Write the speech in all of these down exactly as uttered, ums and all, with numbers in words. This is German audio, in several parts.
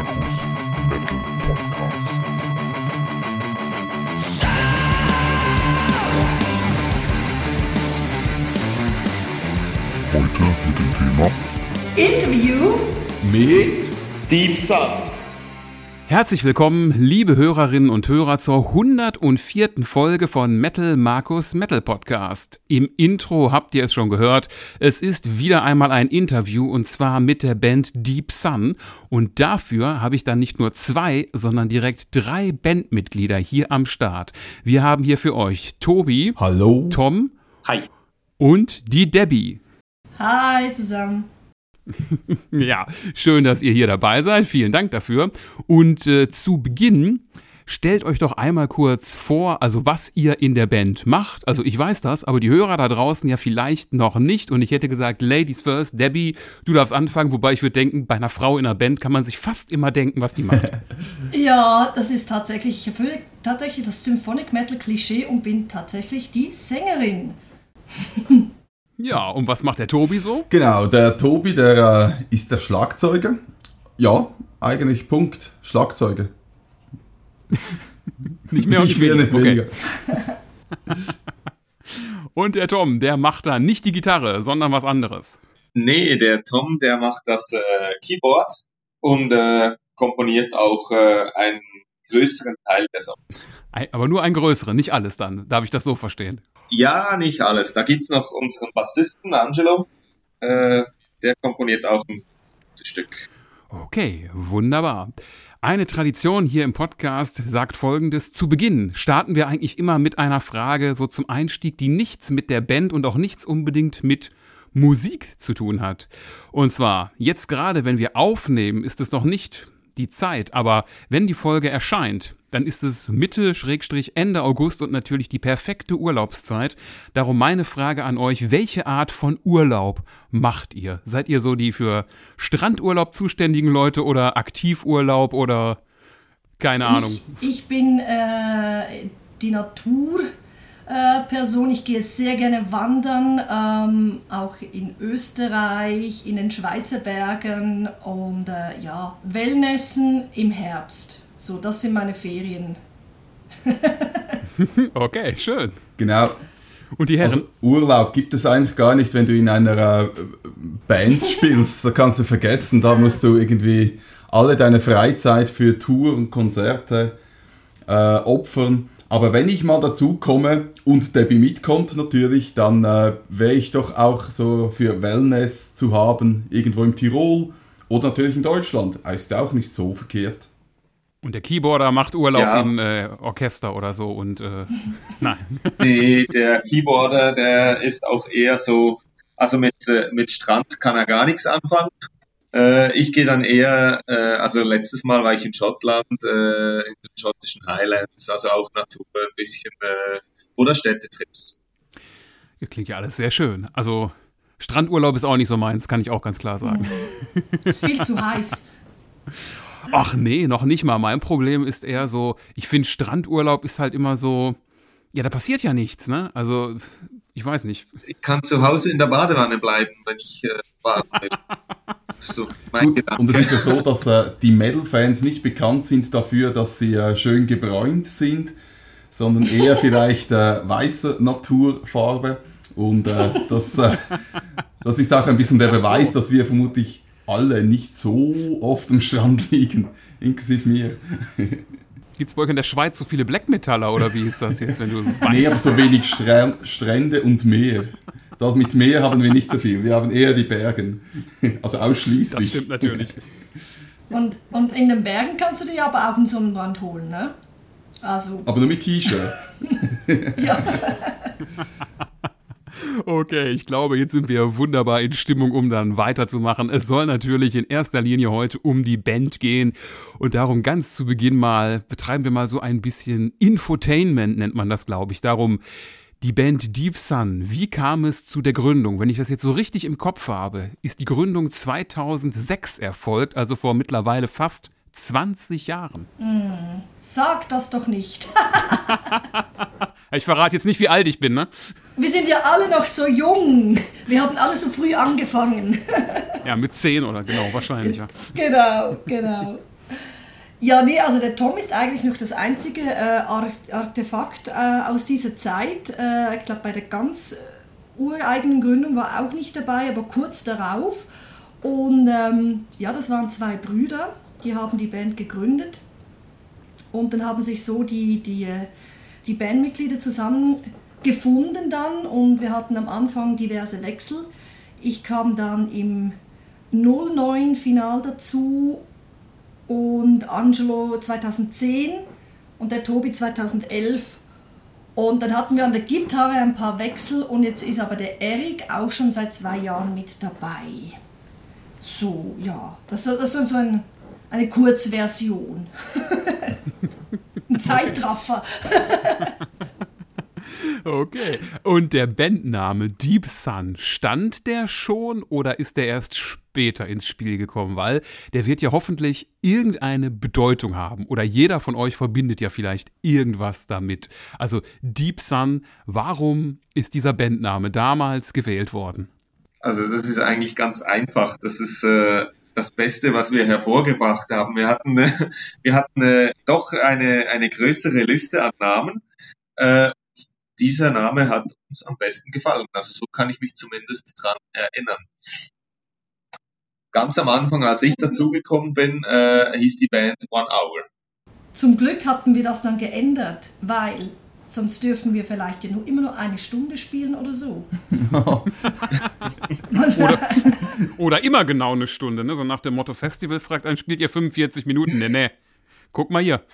Markus Metal Podcast. Heute mit dem Thema Interview mit Deep Sun. Herzlich willkommen, liebe Hörerinnen und Hörer, zur hundertvierten Folge von Metal Markus Metal Podcast. Im Intro habt ihr es schon gehört, es ist wieder einmal ein Interview und zwar mit der Band Deep Sun. Und dafür habe ich dann nicht nur zwei, sondern direkt drei Bandmitglieder hier am Start. Wir haben hier für euch Tobi, Hallo, Tom Hi. und die Debbie. Hi zusammen. Ja, schön, dass ihr hier dabei seid. Vielen Dank dafür. Und äh, zu Beginn stellt euch doch einmal kurz vor, also was ihr in der Band macht. Also ich weiß das, aber die Hörer da draußen ja vielleicht noch nicht. Und ich hätte gesagt, Ladies first, Debbie, du darfst anfangen. Wobei ich würde denken, bei einer Frau in einer Band kann man sich fast immer denken, was die macht. Ja, das ist tatsächlich, ich erfülle tatsächlich das Symphonic Metal Klischee und bin tatsächlich die Sängerin. Ja, und was macht der Tobi so? Genau, der Tobi, der äh, ist der Schlagzeuger. Ja, eigentlich Punkt, Schlagzeuger. Nicht mehr und nicht, nicht mehr, weniger. nicht weniger. Okay. Und der Tom, der macht da nicht die Gitarre, sondern was anderes. Nee, der Tom, der macht das äh, Keyboard und äh, komponiert auch äh, einen größeren Teil der Songs. Ein, aber nur ein größeren, nicht alles dann. Darf ich das so verstehen? Ja, nicht alles. Da gibt's noch unseren Bassisten, Angelo. Äh, der komponiert auch ein Stück. Okay, wunderbar. Eine Tradition hier im Podcast sagt Folgendes. Zu Beginn starten wir eigentlich immer mit einer Frage, so zum Einstieg, die nichts mit der Band und auch nichts unbedingt mit Musik zu tun hat. Und zwar, jetzt gerade, wenn wir aufnehmen, ist es noch nicht die Zeit, aber wenn die Folge erscheint, dann ist es Mitte, Schrägstrich, Ende August und natürlich die perfekte Urlaubszeit. Darum meine Frage an euch, welche Art von Urlaub macht ihr? Seid ihr so die für Strandurlaub zuständigen Leute oder Aktivurlaub oder keine Ahnung? Ich, ich bin äh, die Naturperson. Äh, Person. Ich gehe sehr gerne wandern, ähm, auch in Österreich, in den Schweizer Bergen und äh, ja, Wellnessen im Herbst. So, das sind meine Ferien. Okay, schön. Genau. Und die Herren? Also Urlaub gibt es eigentlich gar nicht, wenn du in einer äh, Band spielst. Da kannst du vergessen, da musst du irgendwie alle deine Freizeit für Tour und Konzerte äh, opfern. Aber wenn ich mal dazu komme und Debbie mitkommt natürlich, dann äh, wäre ich doch auch so für Wellness zu haben, irgendwo im Tirol oder natürlich in Deutschland. Ist auch nicht so verkehrt. Und der Keyboarder macht Urlaub Ja. im äh, Orchester oder so und äh, nein. Nee, der Keyboarder, der ist auch eher so, also mit, äh, mit Strand kann er gar nichts anfangen. Äh, ich gehe dann eher, äh, also letztes Mal war ich in Schottland, äh, in den schottischen Highlands, also auch Natur, ein bisschen, äh, oder Städtetrips. Das klingt ja alles sehr schön. Also Strandurlaub ist auch nicht so meins, kann ich auch ganz klar sagen. Ist viel zu heiß. Ach nee, noch nicht mal. Mein Problem ist eher so, ich finde Strandurlaub ist halt immer so, ja, da passiert ja nichts, ne? Also, ich weiß nicht. Ich kann zu Hause in der Badewanne bleiben, wenn ich äh, baden will. So, mein Gut, Gedanke. und es ist ja so, dass äh, die Metal-Fans nicht bekannt sind dafür, dass sie äh, schön gebräunt sind, sondern eher vielleicht äh, weiße Naturfarbe. Und äh, das, äh, das ist auch ein bisschen der Beweis, dass wir vermutlich alle nicht so oft am Strand liegen, inklusive mir. Gibt es bei euch in der Schweiz so viele Black-Metaller oder wie ist das jetzt, wenn du Nee, aber weißt? so wenig Stra- Strände und Meer. Das mit Meer haben wir nicht so viel, wir haben eher die Bergen. Also ausschließlich. Das stimmt natürlich. Und, und in den Bergen kannst du dir aber auch einen Sonnenbrand holen, ne? Also, Aber nur mit T-Shirt. ja. Okay, ich glaube, jetzt sind wir wunderbar in Stimmung, um dann weiterzumachen. Es soll natürlich in erster Linie heute um die Band gehen. Und darum ganz zu Beginn mal, betreiben wir mal so ein bisschen Infotainment, nennt man das, glaube ich. Darum, die Band Deep Sun, wie kam es zu der Gründung? Wenn ich das jetzt so richtig im Kopf habe, ist die Gründung zweitausendsechs erfolgt, also vor mittlerweile fast zwanzig Jahren. Sag das doch nicht. Ich verrate jetzt nicht, wie alt ich bin, ne? Wir sind ja alle noch so jung. Wir haben alle so früh angefangen. Ja, mit zehn oder genau, wahrscheinlich, ja. Genau, genau. Ja, nee, also der Tom ist eigentlich noch das einzige äh, Artefakt äh, aus dieser Zeit. Äh, ich glaube, bei der ganz ureigenen Gründung war er auch nicht dabei, aber kurz darauf. Und ähm, ja, das waren zwei Brüder, die haben die Band gegründet. Und dann haben sich so die, die, die Bandmitglieder zusammengefunden dann und wir hatten am Anfang diverse Wechsel. Ich kam dann im null neun Final dazu und Angelo zweitausendzehn und der Tobi zweitausendelf. Und dann hatten wir an der Gitarre ein paar Wechsel und jetzt ist aber der Erik auch schon seit zwei Jahren mit dabei. So, ja, das, das ist so ein, eine Kurzversion. Ein Zeitraffer. Okay. Und der Bandname Deep Sun, stand der schon oder ist der erst später ins Spiel gekommen? Weil der wird ja hoffentlich irgendeine Bedeutung haben. Oder jeder von euch verbindet ja vielleicht irgendwas damit. Also Deep Sun, warum ist dieser Bandname damals gewählt worden? Also das ist eigentlich ganz einfach. Das ist äh, das Beste, was wir hervorgebracht haben. Wir hatten, äh, wir hatten äh, doch eine, eine größere Liste an Namen. Äh, dieser Name hat uns am besten gefallen. Also so kann ich mich zumindest dran erinnern. Ganz am Anfang, als ich dazugekommen bin, äh, hieß die Band One Hour. Zum Glück hatten wir das dann geändert, weil sonst dürften wir vielleicht ja nur immer nur eine Stunde spielen oder so. oder, oder immer genau eine Stunde, ne? So nach dem Motto Festival fragt einen, spielt ihr fünfundvierzig Minuten? Nee, nee. Guck mal hier.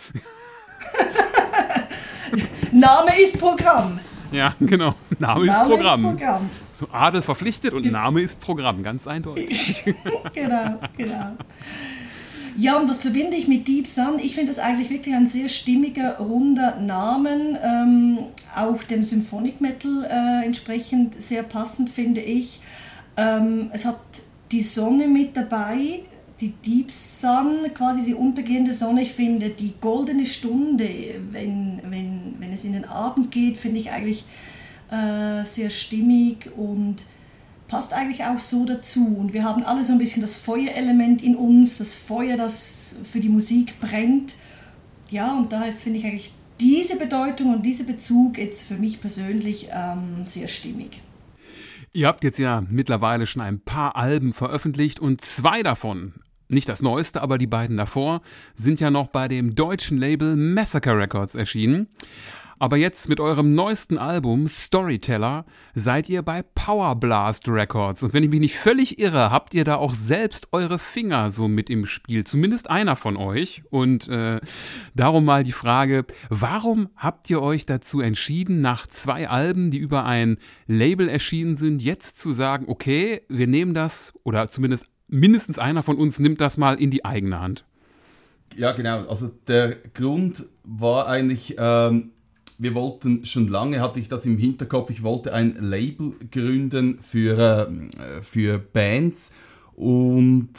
Name ist Programm. Ja, genau. Name, Name ist Programm. Ist Programm. So Adel verpflichtet und Name ist Programm, ganz eindeutig. Genau, genau. Ja, und was verbinde ich mit Deep Sun? Ich finde das eigentlich wirklich ein sehr stimmiger, runder Namen, ähm, auch dem Symphonic Metal äh, entsprechend sehr passend, finde ich. Ähm, es hat die Sonne mit dabei, die Deep Sun, quasi die untergehende Sonne. Ich finde die goldene Stunde, wenn, wenn, wenn es in den Abend geht, finde ich eigentlich äh, sehr stimmig und passt eigentlich auch so dazu. Und wir haben alle so ein bisschen das Feuerelement in uns, das Feuer, das für die Musik brennt. Ja, und daher ist, finde ich, eigentlich diese Bedeutung und dieser Bezug jetzt für mich persönlich ähm, sehr stimmig. Ihr habt jetzt ja mittlerweile schon ein paar Alben veröffentlicht und zwei davon, nicht das neueste, aber die beiden davor, sind ja noch bei dem deutschen Label Massacre Records erschienen. Aber jetzt mit eurem neuesten Album Storyteller seid ihr bei Power Blast Records. Und wenn ich mich nicht völlig irre, habt ihr da auch selbst eure Finger so mit im Spiel. Zumindest einer von euch. Und äh, darum mal die Frage, warum habt ihr euch dazu entschieden, nach zwei Alben, die über ein Label erschienen sind, jetzt zu sagen, okay, wir nehmen das, oder zumindest mindestens einer von uns nimmt das mal in die eigene Hand? Ja, genau. Also der Grund war eigentlich... Ähm Wir wollten, schon lange hatte ich das im Hinterkopf, ich wollte ein Label gründen für, äh, für Bands und,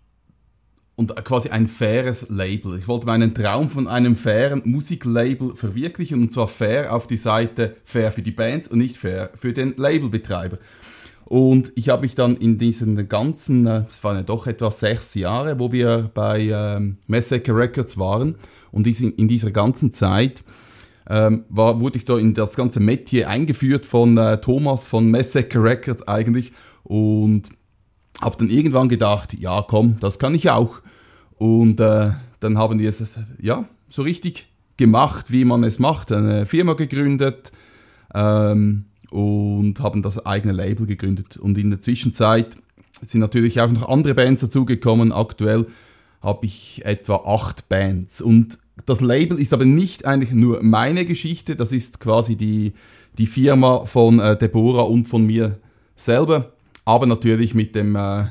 und quasi ein faires Label. Ich wollte meinen Traum von einem fairen Musiklabel verwirklichen, und zwar fair auf die Seite, fair für die Bands und nicht fair für den Labelbetreiber. Und ich habe mich dann in diesen ganzen, es waren ja doch etwa sechs Jahre, wo wir bei ähm, Massacre Records waren, und in dieser ganzen Zeit Ähm, war, wurde ich da in das ganze Metier eingeführt von äh, Thomas von Massacre Records eigentlich, und habe dann irgendwann gedacht, ja komm, das kann ich auch. Und äh, dann haben wir es ja so richtig gemacht, wie man es macht, eine Firma gegründet ähm, und haben das eigene Label gegründet. Und in der Zwischenzeit sind natürlich auch noch andere Bands dazugekommen. Aktuell habe ich etwa acht Bands, und das Label ist aber nicht eigentlich nur meine Geschichte, das ist quasi die, die Firma von äh, Deborah und von mir selber, aber natürlich mit dem äh,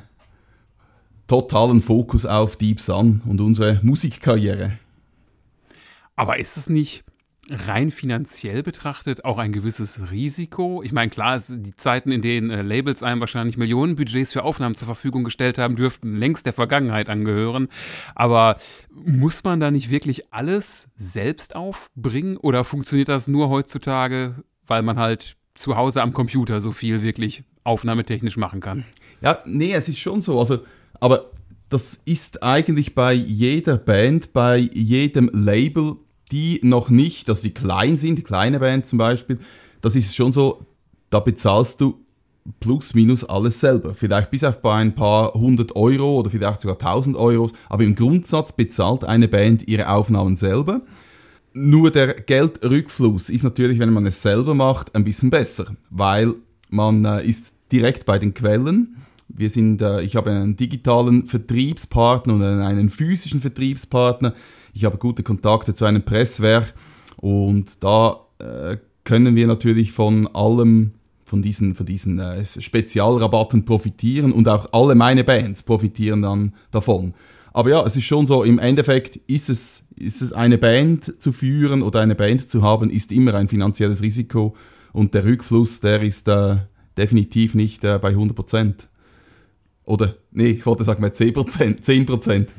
totalen Fokus auf Deep Sun und unsere Musikkarriere. Aber ist das nicht rein finanziell betrachtet auch ein gewisses Risiko? Ich meine, klar, die Zeiten, in denen äh, Labels einem wahrscheinlich Millionenbudgets für Aufnahmen zur Verfügung gestellt haben, dürften längst der Vergangenheit angehören. Aber muss man da nicht wirklich alles selbst aufbringen? Oder funktioniert das nur heutzutage, weil man halt zu Hause am Computer so viel wirklich aufnahmetechnisch machen kann? Ja, nee, es ist schon so. Also, aber das ist eigentlich bei jeder Band, bei jedem Label, die noch nicht, also die klein sind, die kleine Band zum Beispiel, das ist schon so, da bezahlst du plus minus alles selber. Vielleicht bis auf bei ein paar hundert Euro oder vielleicht sogar tausend Euro, aber im Grundsatz bezahlt eine Band ihre Aufnahmen selber. Nur der Geldrückfluss ist natürlich, wenn man es selber macht, ein bisschen besser, weil man äh, ist direkt bei den Quellen. Wir sind, äh, ich habe einen digitalen Vertriebspartner und einen physischen Vertriebspartner. Ich habe gute Kontakte zu einem Presswerk und da äh, können wir natürlich von allem, von diesen, von diesen äh, Spezialrabatten profitieren und auch alle meine Bands profitieren dann davon. Aber ja, es ist schon so, im Endeffekt ist es, ist es eine Band zu führen oder eine Band zu haben, ist immer ein finanzielles Risiko und der Rückfluss, der ist äh, definitiv nicht äh, bei hundert Prozent. Oder, nee, ich wollte sagen mal zehn Prozent. zehn Prozent.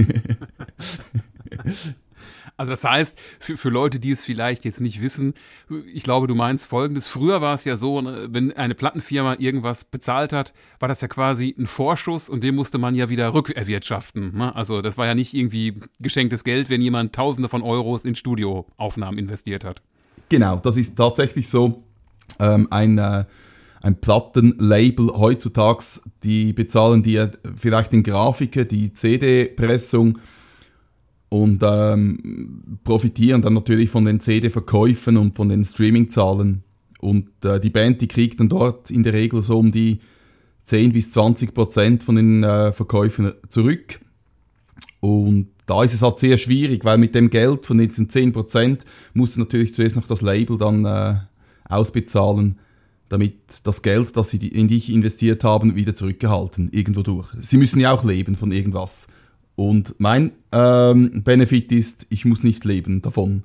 Also das heißt, für, für Leute, die es vielleicht jetzt nicht wissen, ich glaube, du meinst Folgendes. Früher war es ja so, wenn eine Plattenfirma irgendwas bezahlt hat, war das ja quasi ein Vorschuss und den musste man ja wieder rückerwirtschaften. Ne? Also das war ja nicht irgendwie geschenktes Geld, wenn jemand Tausende von Euros in Studioaufnahmen investiert hat. Genau, das ist tatsächlich so. Ähm, ein, äh, ein Plattenlabel heutzutage, die bezahlen dir vielleicht den Grafiker, die C D-Pressung, und ähm, profitieren dann natürlich von den C D-Verkäufen und von den Streaming-Zahlen. Und äh, die Band, die kriegt dann dort in der Regel so um die zehn bis zwanzig Prozent von den äh, Verkäufen zurück. Und da ist es halt sehr schwierig, weil mit dem Geld von diesen zehn Prozent muss natürlich zuerst noch das Label dann äh, ausbezahlen, damit das Geld, das sie in dich investiert haben, wieder zurückgehalten, irgendwo durch. Sie müssen ja auch leben von irgendwas. Und mein ähm, Benefit ist, ich muss nicht leben davon.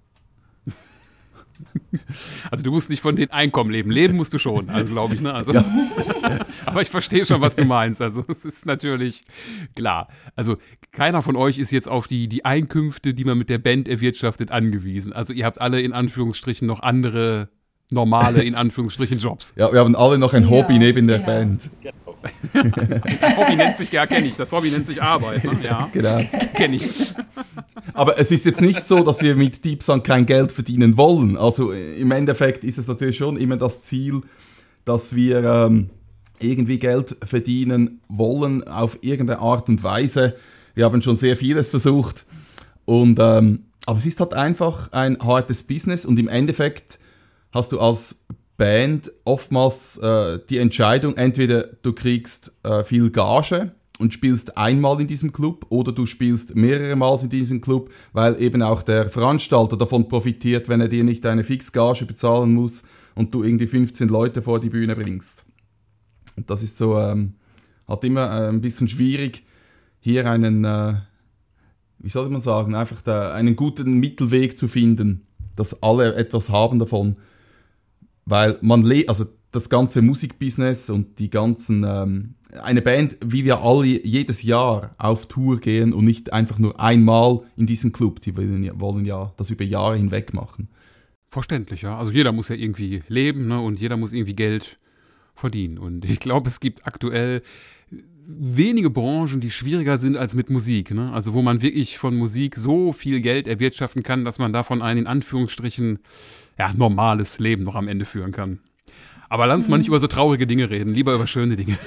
Also du musst nicht von den Einkommen leben. Leben musst du schon, also glaube ich. Ne? Also, ja. Aber ich verstehe schon, was du meinst. Also es ist natürlich klar. Also keiner von euch ist jetzt auf die, die Einkünfte, die man mit der Band erwirtschaftet, angewiesen. Also ihr habt alle in Anführungsstrichen noch andere normale, in Anführungsstrichen, Jobs. Ja, wir haben alle noch ein Ja, Hobby neben der genau. Band. Das Hobby nennt sich, ja, kenne ich. Das Hobby nennt sich Arbeit. Ne? Ja, Genau. kenne ich. Aber es ist jetzt nicht so, dass wir mit Deepsun kein Geld verdienen wollen. Also im Endeffekt ist es natürlich schon immer das Ziel, dass wir ähm, irgendwie Geld verdienen wollen auf irgendeine Art und Weise. Wir haben schon sehr vieles versucht. Und, ähm, aber es ist halt einfach ein hartes Business und im Endeffekt hast du als Band oftmals äh, die Entscheidung, entweder du kriegst äh, viel Gage und spielst einmal in diesem Club oder du spielst mehrere Mal in diesem Club, weil eben auch der Veranstalter davon profitiert, wenn er dir nicht eine Fixgage bezahlen muss und du irgendwie fünfzehn Leute vor die Bühne bringst. Und das ist so ähm, halt immer äh, ein bisschen schwierig, hier einen, äh, wie soll man sagen, einfach da einen guten Mittelweg zu finden, dass alle etwas haben davon. Weil man, le- also das ganze Musikbusiness und die ganzen, ähm, eine Band will ja alle jedes Jahr auf Tour gehen und nicht einfach nur einmal in diesen Club. Die wollen ja, wollen ja das über Jahre hinweg machen. Verständlich, ja. Also jeder muss ja irgendwie leben, ne? Und jeder muss irgendwie Geld verdienen. Und ich glaube, es gibt aktuell wenige Branchen, die schwieriger sind als mit Musik. Ne? Also wo man wirklich von Musik so viel Geld erwirtschaften kann, dass man davon ein, in Anführungsstrichen, ja, normales Leben noch am Ende führen kann. Aber lass uns mal nicht über so traurige Dinge reden, lieber über schöne Dinge.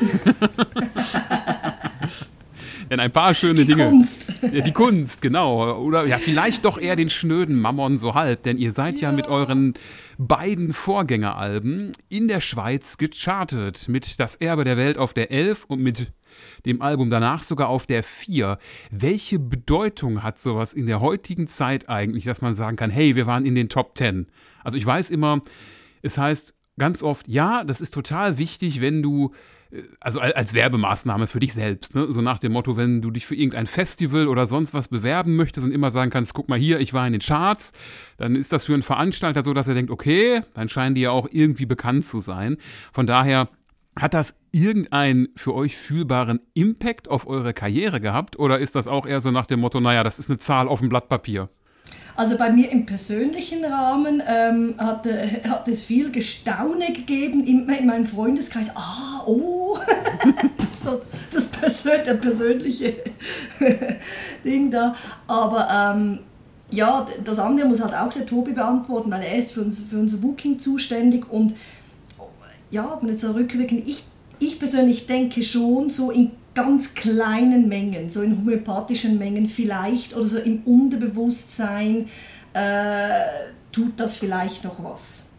Denn ein paar schöne Die Dinge. Kunst. Ja, die Kunst, genau. Oder ja, vielleicht doch eher den schnöden Mammon so halb. Denn ihr seid ja, ja mit euren beiden Vorgängeralben in der Schweiz gechartet. Mit Das Erbe der Welt auf der elf und mit dem Album danach sogar auf der vier. Welche Bedeutung hat sowas in der heutigen Zeit eigentlich, dass man sagen kann, hey, wir waren in den Top zehn? Also ich weiß immer, es heißt ganz oft, ja, das ist total wichtig, wenn du, also als Werbemaßnahme für dich selbst, ne? So nach dem Motto, wenn du dich für irgendein Festival oder sonst was bewerben möchtest und immer sagen kannst, guck mal hier, ich war in den Charts, dann ist das für einen Veranstalter so, dass er denkt, okay, dann scheinen die ja auch irgendwie bekannt zu sein. Von daher, hat das irgendeinen für euch fühlbaren Impact auf eure Karriere gehabt oder ist das auch eher so nach dem Motto, naja, das ist eine Zahl auf dem Blatt Papier? Also bei mir im persönlichen Rahmen ähm, hat, äh, hat es viel Gestaune gegeben in, in meinem Freundeskreis. Ah, oh, so das Persön der persönliche Ding da. Aber ähm, ja, das andere muss halt auch der Tobi beantworten, weil er ist für, uns, für unser Booking zuständig. Und ja, wenn jetzt rückwirkend, ich, ich persönlich denke schon so in ganz kleinen Mengen, so in homöopathischen Mengen vielleicht, oder so im Unterbewusstsein äh, tut das vielleicht noch was.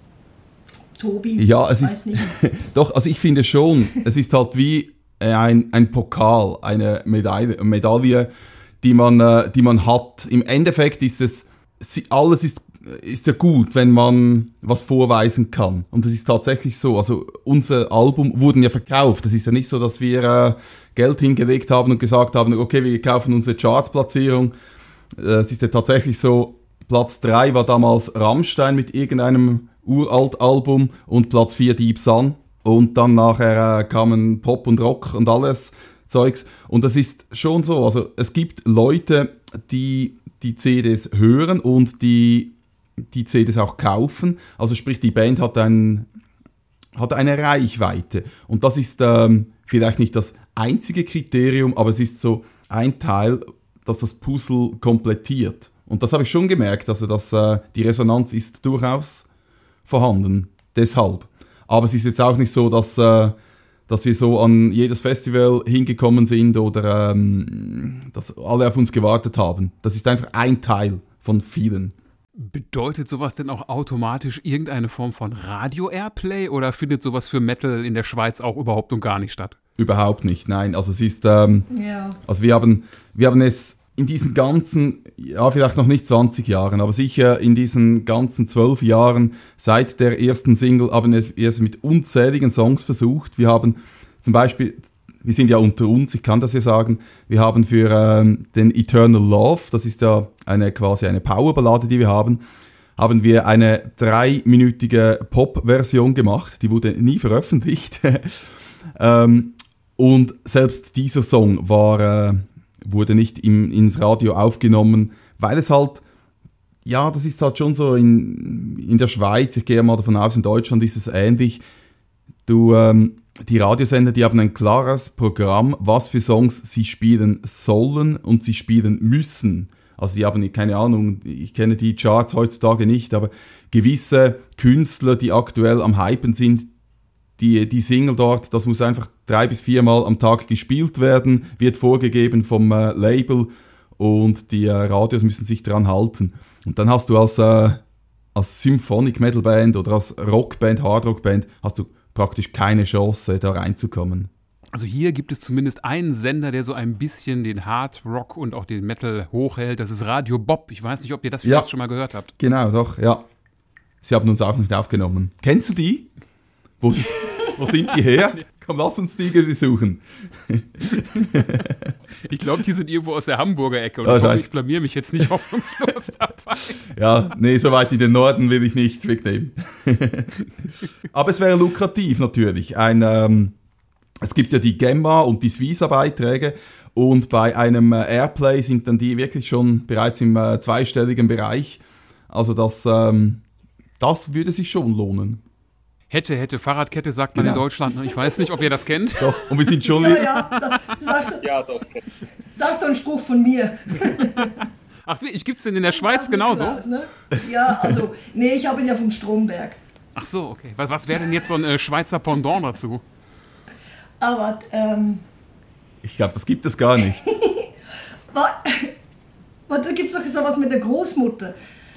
Tobi, ja, es weiß ist, nicht. Doch, also ich finde schon, es ist halt wie ein, ein Pokal, eine Medaille, Medaille die, man, äh, die man hat. Im Endeffekt ist es, alles ist, ist ja gut, wenn man was vorweisen kann. Und das ist tatsächlich so. Also unser Album wurden ja verkauft. Es ist ja nicht so, dass wir äh, Geld hingelegt haben und gesagt haben, okay, wir kaufen unsere Chartsplatzierung. Äh, es ist ja tatsächlich so, Platz drei war damals Rammstein mit irgendeinem Uralt-Album und Platz vier Deep Sun. Und dann nachher äh, kamen Pop und Rock und alles Zeugs. Und das ist schon so. Also es gibt Leute, die die C Ds hören und die die C Ds auch kaufen. Also sprich, die Band hat, ein, hat eine Reichweite. Und das ist ähm, vielleicht nicht das einzige Kriterium, aber es ist so ein Teil, das das Puzzle komplettiert. Und das habe ich schon gemerkt. Also dass, äh, die Resonanz ist durchaus vorhanden. Deshalb. Aber es ist jetzt auch nicht so, dass, äh, dass wir so an jedes Festival hingekommen sind oder ähm, dass alle auf uns gewartet haben. Das ist einfach ein Teil von vielen. Bedeutet sowas denn auch automatisch irgendeine Form von Radio-Airplay oder findet sowas für Metal in der Schweiz auch überhaupt und gar nicht statt? Überhaupt nicht, nein. Also es ist, ähm, Ja. also wir haben, wir haben es in diesen ganzen, ja vielleicht noch nicht zwanzig Jahren, aber sicher in diesen ganzen zwölf Jahren seit der ersten Single haben wir es mit unzähligen Songs versucht. Wir haben zum Beispiel, wir sind ja unter uns, ich kann das ja sagen, wir haben für ähm, den Eternal Love, das ist ja eine quasi eine Powerballade, die wir haben, haben wir eine dreiminütige Pop-Version gemacht, die wurde nie veröffentlicht. ähm, und selbst dieser Song war... Äh, wurde nicht im, ins Radio aufgenommen, weil es halt, ja, das ist halt schon so in, in der Schweiz, ich gehe mal davon aus, in Deutschland ist es ähnlich. Du, ähm, die Radiosender, die haben ein klares Programm, was für Songs sie spielen sollen und sie spielen müssen. Also die haben, keine Ahnung, ich kenne die Charts heutzutage nicht, aber gewisse Künstler, die aktuell am Hypen sind, Die, die Single dort, das muss einfach drei bis viermal am Tag gespielt werden, wird vorgegeben vom äh, Label und die äh, Radios müssen sich daran halten. Und dann hast du als, äh, als Symphonic Metal Band oder als Rockband, Hardrock-Band, hast du praktisch keine Chance, da reinzukommen. Also hier gibt es zumindest einen Sender, der so ein bisschen den Hard Rock und auch den Metal hochhält. Das ist Radio Bob. Ich weiß nicht, ob ihr das vielleicht Ja. schon mal gehört habt. Genau, doch, ja. Sie haben uns auch nicht aufgenommen. Kennst du die? Wo, wo sind die her? Komm, lass uns die besuchen. Ich glaube, die sind irgendwo aus der Hamburger Ecke und Ja, ich, hoffe, scheiße. ich blamier mich jetzt nicht hoffnungslos dabei. Ja, nee, so weit in den Norden will ich nicht wegnehmen. Aber es wäre lukrativ natürlich. Ein, ähm, es gibt ja die Gemma und die Svisa-Beiträge und bei einem äh, Airplay sind dann die wirklich schon bereits im äh, zweistelligen Bereich. Also das, ähm, das würde sich schon lohnen. Hätte, hätte, Fahrradkette sagt man Genau. in Deutschland. ne? Ich weiß nicht, ob ihr das kennt. Doch, und wir sind schon Ja, wieder... ja, das, das, ist auch so, Ja, doch. das ist auch so ein Spruch von mir. Ach, wie, ich gibt's denn in der Schweiz Das genauso? Nikolaus, ne? Ja, also, nee, ich habe ihn ja vom Stromberg. Ach so, okay. Was, was wäre denn jetzt so ein äh, Schweizer Pendant dazu? Aber, ähm, Ich glaube, das gibt es gar nicht. wa- wa- da gibt es doch sowas mit der Großmutter.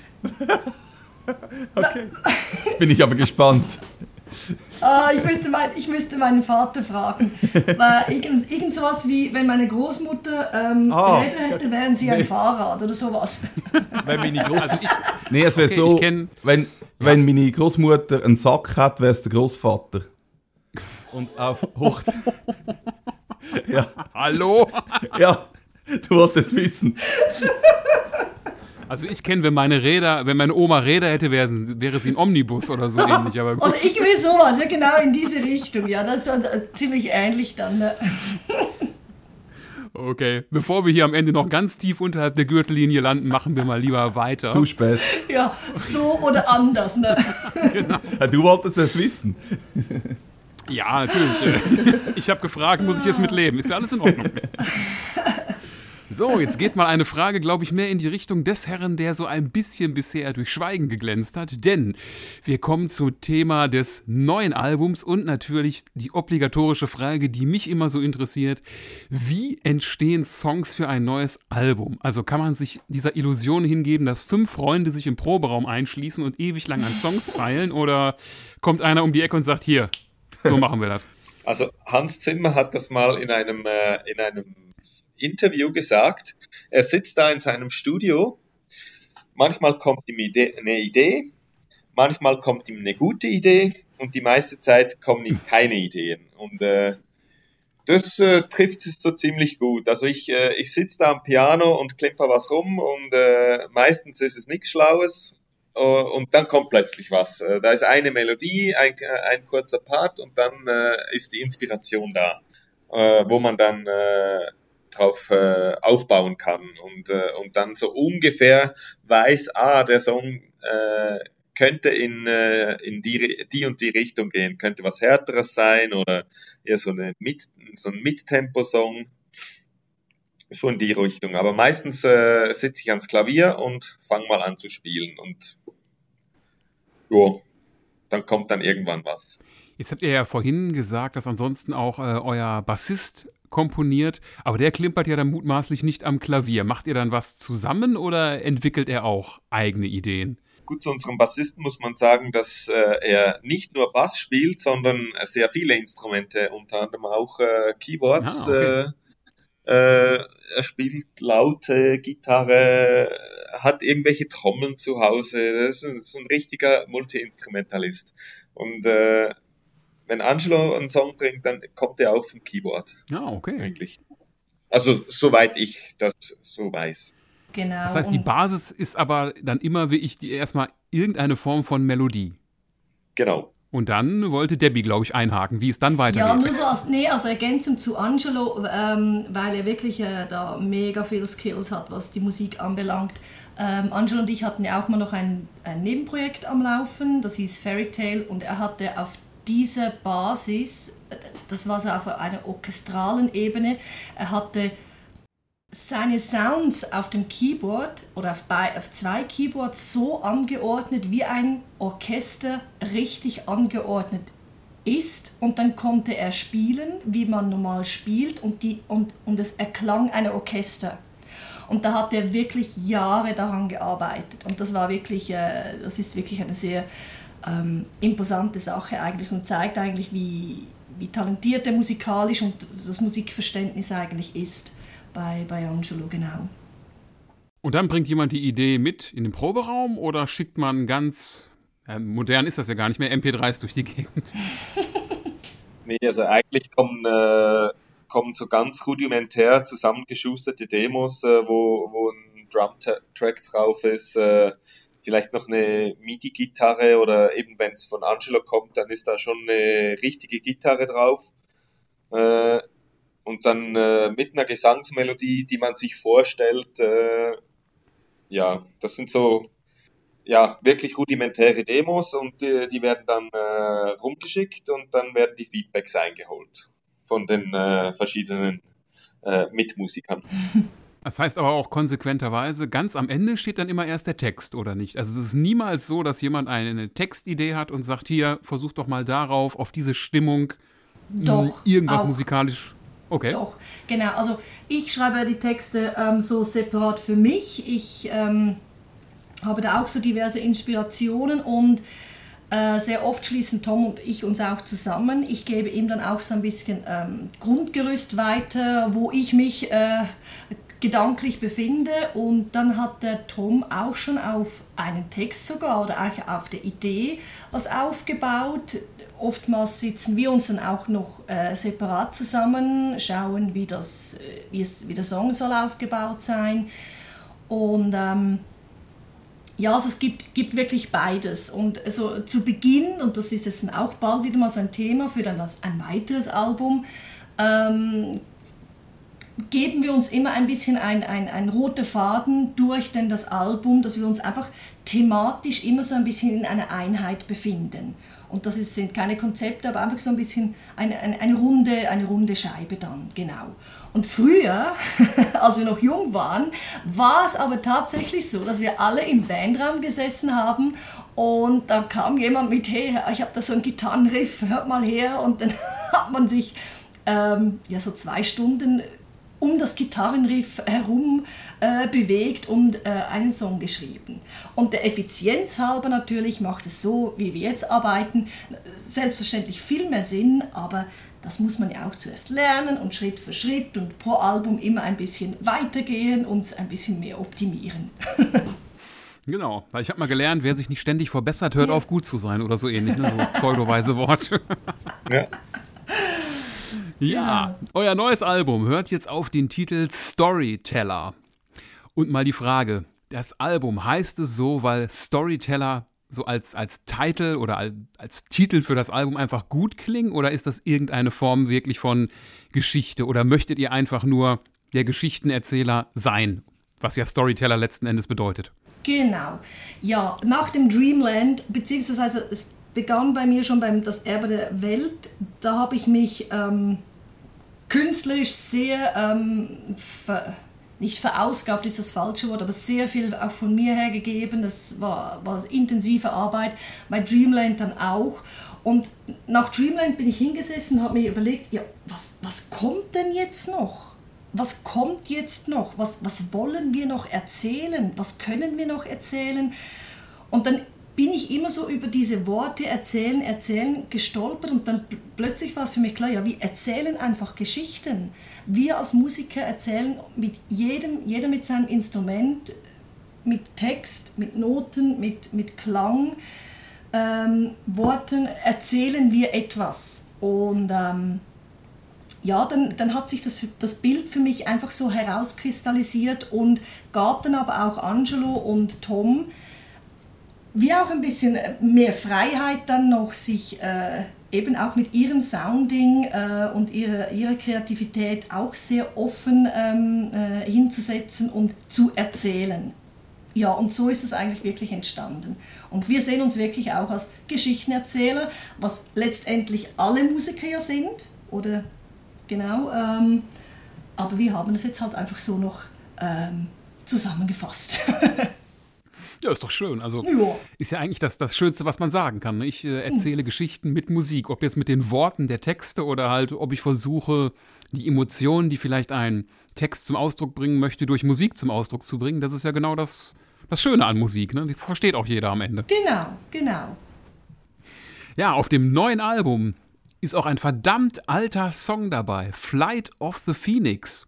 Jetzt bin ich aber gespannt. Ah, ich, müsste mein, ich müsste meinen Vater fragen. Weil irgend, irgend sowas wie, wenn meine Großmutter ähm, Ah, Räder hätte, wären sie ein Fahrrad oder sowas. Wenn meine Groß... Also ich, Nee, es wäre Okay, so, ich kenn- wenn, wenn meine Großmutter einen Sack hat, wäre es der Großvater. Und auf hoch... ja, hallo? ja, du wolltest wissen. Also ich kenne, wenn meine Räder, wenn meine Oma Räder hätte, wäre, wäre sie ein Omnibus oder so ähnlich. Aber gut. Oder irgendwie sowas, ja genau in diese Richtung. Ja, das ist äh, ziemlich ähnlich dann. Ne? Okay, bevor wir hier am Ende noch ganz tief unterhalb der Gürtellinie landen, machen wir mal lieber weiter. Zu spät. Ja, so oder anders. Ne? Ja, du wolltest es wissen. Ja, natürlich. Ich habe gefragt, muss ich jetzt mit leben? Ist ja alles in Ordnung. So, jetzt geht mal eine Frage, glaube ich, mehr in die Richtung des Herrn, der so ein bisschen bisher durch Schweigen geglänzt hat. Denn wir kommen zum Thema des neuen Albums und natürlich die obligatorische Frage, die mich immer so interessiert. Wie entstehen Songs für ein neues Album? Also kann man sich dieser Illusion hingeben, dass fünf Freunde sich im Proberaum einschließen und ewig lang an Songs feilen? Oder kommt einer um die Ecke und sagt, hier, so machen wir das? Also Hans Zimmer hat das mal in einem, äh, in einem Interview gesagt. Er sitzt da in seinem Studio. Manchmal kommt ihm Ide- eine Idee, manchmal kommt ihm eine gute Idee und die meiste Zeit kommen ihm keine Ideen. Und äh, das äh, trifft es so ziemlich gut. Also ich, äh, ich sitze da am Piano und klimper was rum und äh, meistens ist es nichts Schlaues. Uh, und dann kommt plötzlich was. Uh, da ist eine Melodie, ein, ein kurzer Part und dann uh, ist die Inspiration da, uh, wo man dann uh, drauf uh, aufbauen kann und, uh, und dann so ungefähr weiß, ah, der Song uh, könnte in, uh, in die, die und die Richtung gehen, könnte was Härteres sein oder eher so, eine Mit, so ein Mittempo-Song. So in die Richtung. Aber meistens äh, sitze ich ans Klavier und fange mal an zu spielen und jo, dann kommt dann irgendwann was. Jetzt habt ihr ja vorhin gesagt, dass ansonsten auch äh, euer Bassist komponiert, aber der klimpert ja dann mutmaßlich nicht am Klavier. Macht ihr dann was zusammen oder entwickelt er auch eigene Ideen? Gut, zu unserem Bassisten muss man sagen, dass äh, er nicht nur Bass spielt, sondern sehr viele Instrumente, unter anderem auch äh, Keyboards. Ah, okay. äh, Äh, er spielt laute Gitarre, hat irgendwelche Trommeln zu Hause. Das ist ein, das ist ein richtiger Multi-Instrumentalist. Und äh, wenn Angelo einen Song bringt, dann kommt er auch vom Keyboard. Ja, okay. Eigentlich. Also, soweit ich das so weiß. Genau. Das heißt, die Basis ist aber dann immer wie ich die erstmal irgendeine Form von Melodie. Genau. Und dann wollte Debbie, glaube ich, einhaken, wie es dann weitergeht. Ja, nur so als, nee, als Ergänzung zu Angelo, ähm, weil er wirklich äh, da mega viel Skills hat, was die Musik anbelangt. Ähm, Angelo und ich hatten ja auch mal noch ein, ein Nebenprojekt am Laufen, das hieß Fairy Tale, und er hatte auf dieser Basis, das war so auf einer orchestralen Ebene, er hatte seine Sounds auf dem Keyboard oder auf, bei, auf zwei Keyboards so angeordnet, wie ein Orchester richtig angeordnet ist. Und dann konnte er spielen, wie man normal spielt, und, die, und, und es erklang ein Orchester. Und da hat er wirklich Jahre daran gearbeitet. Und das war wirklich, äh, das ist wirklich eine sehr ähm, imposante Sache eigentlich und zeigt eigentlich, wie, wie talentiert er musikalisch und das Musikverständnis eigentlich ist. Bei, bei Angelo, genau. Und dann bringt jemand die Idee mit in den Proberaum oder schickt man ganz, äh, modern ist das ja gar nicht mehr, M P drei s durch die Gegend? Nee, also eigentlich kommen, äh, kommen so ganz rudimentär zusammengeschusterte Demos, äh, wo, wo ein Drum-Track drauf ist, äh, vielleicht noch eine MIDI-Gitarre oder eben wenn es von Angelo kommt, dann ist da schon eine richtige Gitarre drauf. Äh, Und dann äh, mit einer Gesangsmelodie, die man sich vorstellt, äh, ja, das sind so ja wirklich rudimentäre Demos und die, die werden dann äh, rumgeschickt und dann werden die Feedbacks eingeholt von den äh, verschiedenen äh, Mitmusikern. Das heißt aber auch konsequenterweise, ganz am Ende steht dann immer erst der Text, oder nicht? Also es ist niemals so, dass jemand eine Textidee hat und sagt, hier, versuch doch mal darauf, auf diese Stimmung Doch, irgendwas auch. musikalisch. Okay. Doch, genau. Also ich schreibe die Texte ähm, so separat für mich. Ich ähm, habe da auch so diverse Inspirationen und äh, sehr oft schließen Tom und ich uns auch zusammen. Ich gebe ihm dann auch so ein bisschen ähm, Grundgerüst weiter, wo ich mich äh, gedanklich befinde, und dann hat der Tom auch schon auf einen Text sogar oder auch auf der Idee was aufgebaut. Oftmals sitzen wir uns dann auch noch äh, separat zusammen, schauen, wie, das, wie, es, wie der Song soll aufgebaut sein. Und ähm, ja, also es gibt, gibt wirklich beides. Und also zu Beginn, und das ist jetzt auch bald wieder mal so ein Thema für dann ein weiteres Album, ähm, geben wir uns immer ein bisschen ein, ein, ein roter Faden durch denn das Album, dass wir uns einfach thematisch immer so ein bisschen in einer Einheit befinden. Und das ist, sind keine Konzepte, aber einfach so ein bisschen eine, eine, eine, runde, eine runde Scheibe dann, genau. Und früher, als wir noch jung waren, war es aber tatsächlich so, dass wir alle im Bandraum gesessen haben und dann kam jemand mit, hey, ich habe da so einen Gitarrenriff, hört mal her. Und dann hat man sich ähm, ja, so zwei Stunden um das Gitarrenriff herum äh, bewegt und äh, einen Song geschrieben. Und der Effizienz halber natürlich macht es so, wie wir jetzt arbeiten, selbstverständlich viel mehr Sinn, aber das muss man ja auch zuerst lernen und Schritt für Schritt und pro Album immer ein bisschen weitergehen und ein bisschen mehr optimieren. Genau, weil ich habe mal gelernt, wer sich nicht ständig verbessert, hört ja auf gut zu sein oder so ähnlich, ne? So pseudoweise Wort. Ja. Ja, euer neues Album hört jetzt auf den Titel Storyteller. Und mal die Frage, das Album, heißt es so, weil Storyteller so als, als Titel oder als, als Titel für das Album einfach gut klingen, oder ist das irgendeine Form wirklich von Geschichte, oder möchtet ihr einfach nur der Geschichtenerzähler sein, was ja Storyteller letzten Endes bedeutet? Genau, ja, nach dem Dreamland, beziehungsweise es begann bei mir schon beim Das Erbe der Welt, da habe ich mich ähm, künstlerisch sehr, ähm, ver, nicht verausgabt ist das falsche Wort, aber sehr viel auch von mir her gegeben. Das war, war intensive Arbeit, bei Dreamland dann auch. Und nach Dreamland bin ich hingesessen und habe mir überlegt, ja, was, was kommt denn jetzt noch? Was kommt jetzt noch? Was, was wollen wir noch erzählen? Was können wir noch erzählen? Und dann bin ich immer so über diese Worte erzählen, erzählen gestolpert und dann plötzlich war es für mich klar, ja, wir erzählen einfach Geschichten. Wir als Musiker erzählen mit jedem, jeder mit seinem Instrument, mit Text, mit Noten, mit, mit Klang, ähm, Worten erzählen wir etwas. Und ähm, ja, dann, dann hat sich das, das Bild für mich einfach so herauskristallisiert und gab dann aber auch Angelo und Tom wie auch ein bisschen mehr Freiheit dann noch, sich äh, eben auch mit ihrem Sounding äh, und ihrer, ihrer Kreativität auch sehr offen ähm, äh, hinzusetzen und zu erzählen. Ja, und so ist es eigentlich wirklich entstanden. Und wir sehen uns wirklich auch als Geschichtenerzähler, was letztendlich alle Musiker ja sind, oder genau, ähm, aber wir haben das jetzt halt einfach so noch ähm, zusammengefasst. Ja, ist doch schön. Also ja. Ist ja eigentlich das, das Schönste, was man sagen kann. Ne? Ich äh, erzähle hm. Geschichten mit Musik, ob jetzt mit den Worten der Texte oder halt, ob ich versuche, die Emotionen, die vielleicht ein Text zum Ausdruck bringen möchte, durch Musik zum Ausdruck zu bringen. Das ist ja genau das, das Schöne an Musik. Ne? Die versteht auch jeder am Ende. Genau, genau. Ja, auf dem neuen Album ist auch ein verdammt alter Song dabei, Flight of the Phoenix.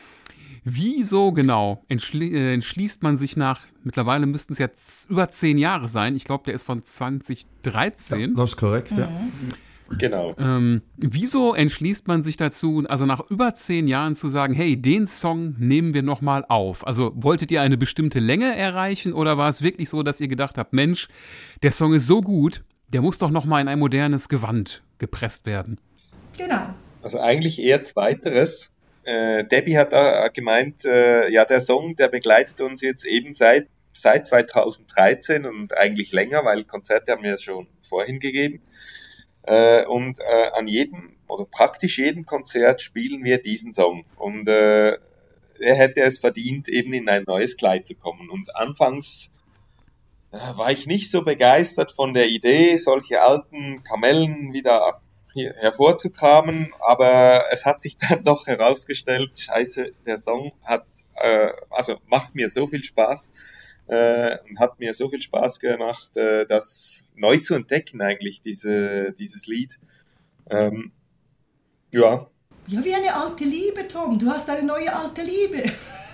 Wieso genau entschli- äh, entschließt man sich nach, mittlerweile müssten es jetzt über zehn Jahre sein, ich glaube, der ist von zwanzig dreizehn. Ja, das ist korrekt, ja. Mhm. Genau. Ähm, wieso entschließt man sich dazu, also nach über zehn Jahren zu sagen, hey, den Song nehmen wir nochmal auf? Also wolltet ihr eine bestimmte Länge erreichen oder war es wirklich so, dass ihr gedacht habt, Mensch, der Song ist so gut, der muss doch nochmal in ein modernes Gewand gepresst werden? Genau. Also eigentlich eher Zweiteres. Äh, Debbie hat äh, gemeint, äh, ja, der Song, der begleitet uns jetzt eben seit, seit zwanzig dreizehn und eigentlich länger, weil Konzerte haben wir ja schon vorhin gegeben. Äh, und äh, an jedem oder praktisch jedem Konzert spielen wir diesen Song. Und äh, er hätte es verdient, eben in ein neues Kleid zu kommen. Und anfangs äh, war ich nicht so begeistert von der Idee, solche alten Kamellen wieder hier hervorzukramen, aber es hat sich dann doch herausgestellt, scheiße, der Song hat, äh, also macht mir so viel Spaß äh, und hat mir so viel Spaß gemacht, äh, das neu zu entdecken eigentlich, diese, dieses Lied. Ähm, ja. Ja, wie eine alte Liebe, Tom. Du hast eine neue alte Liebe.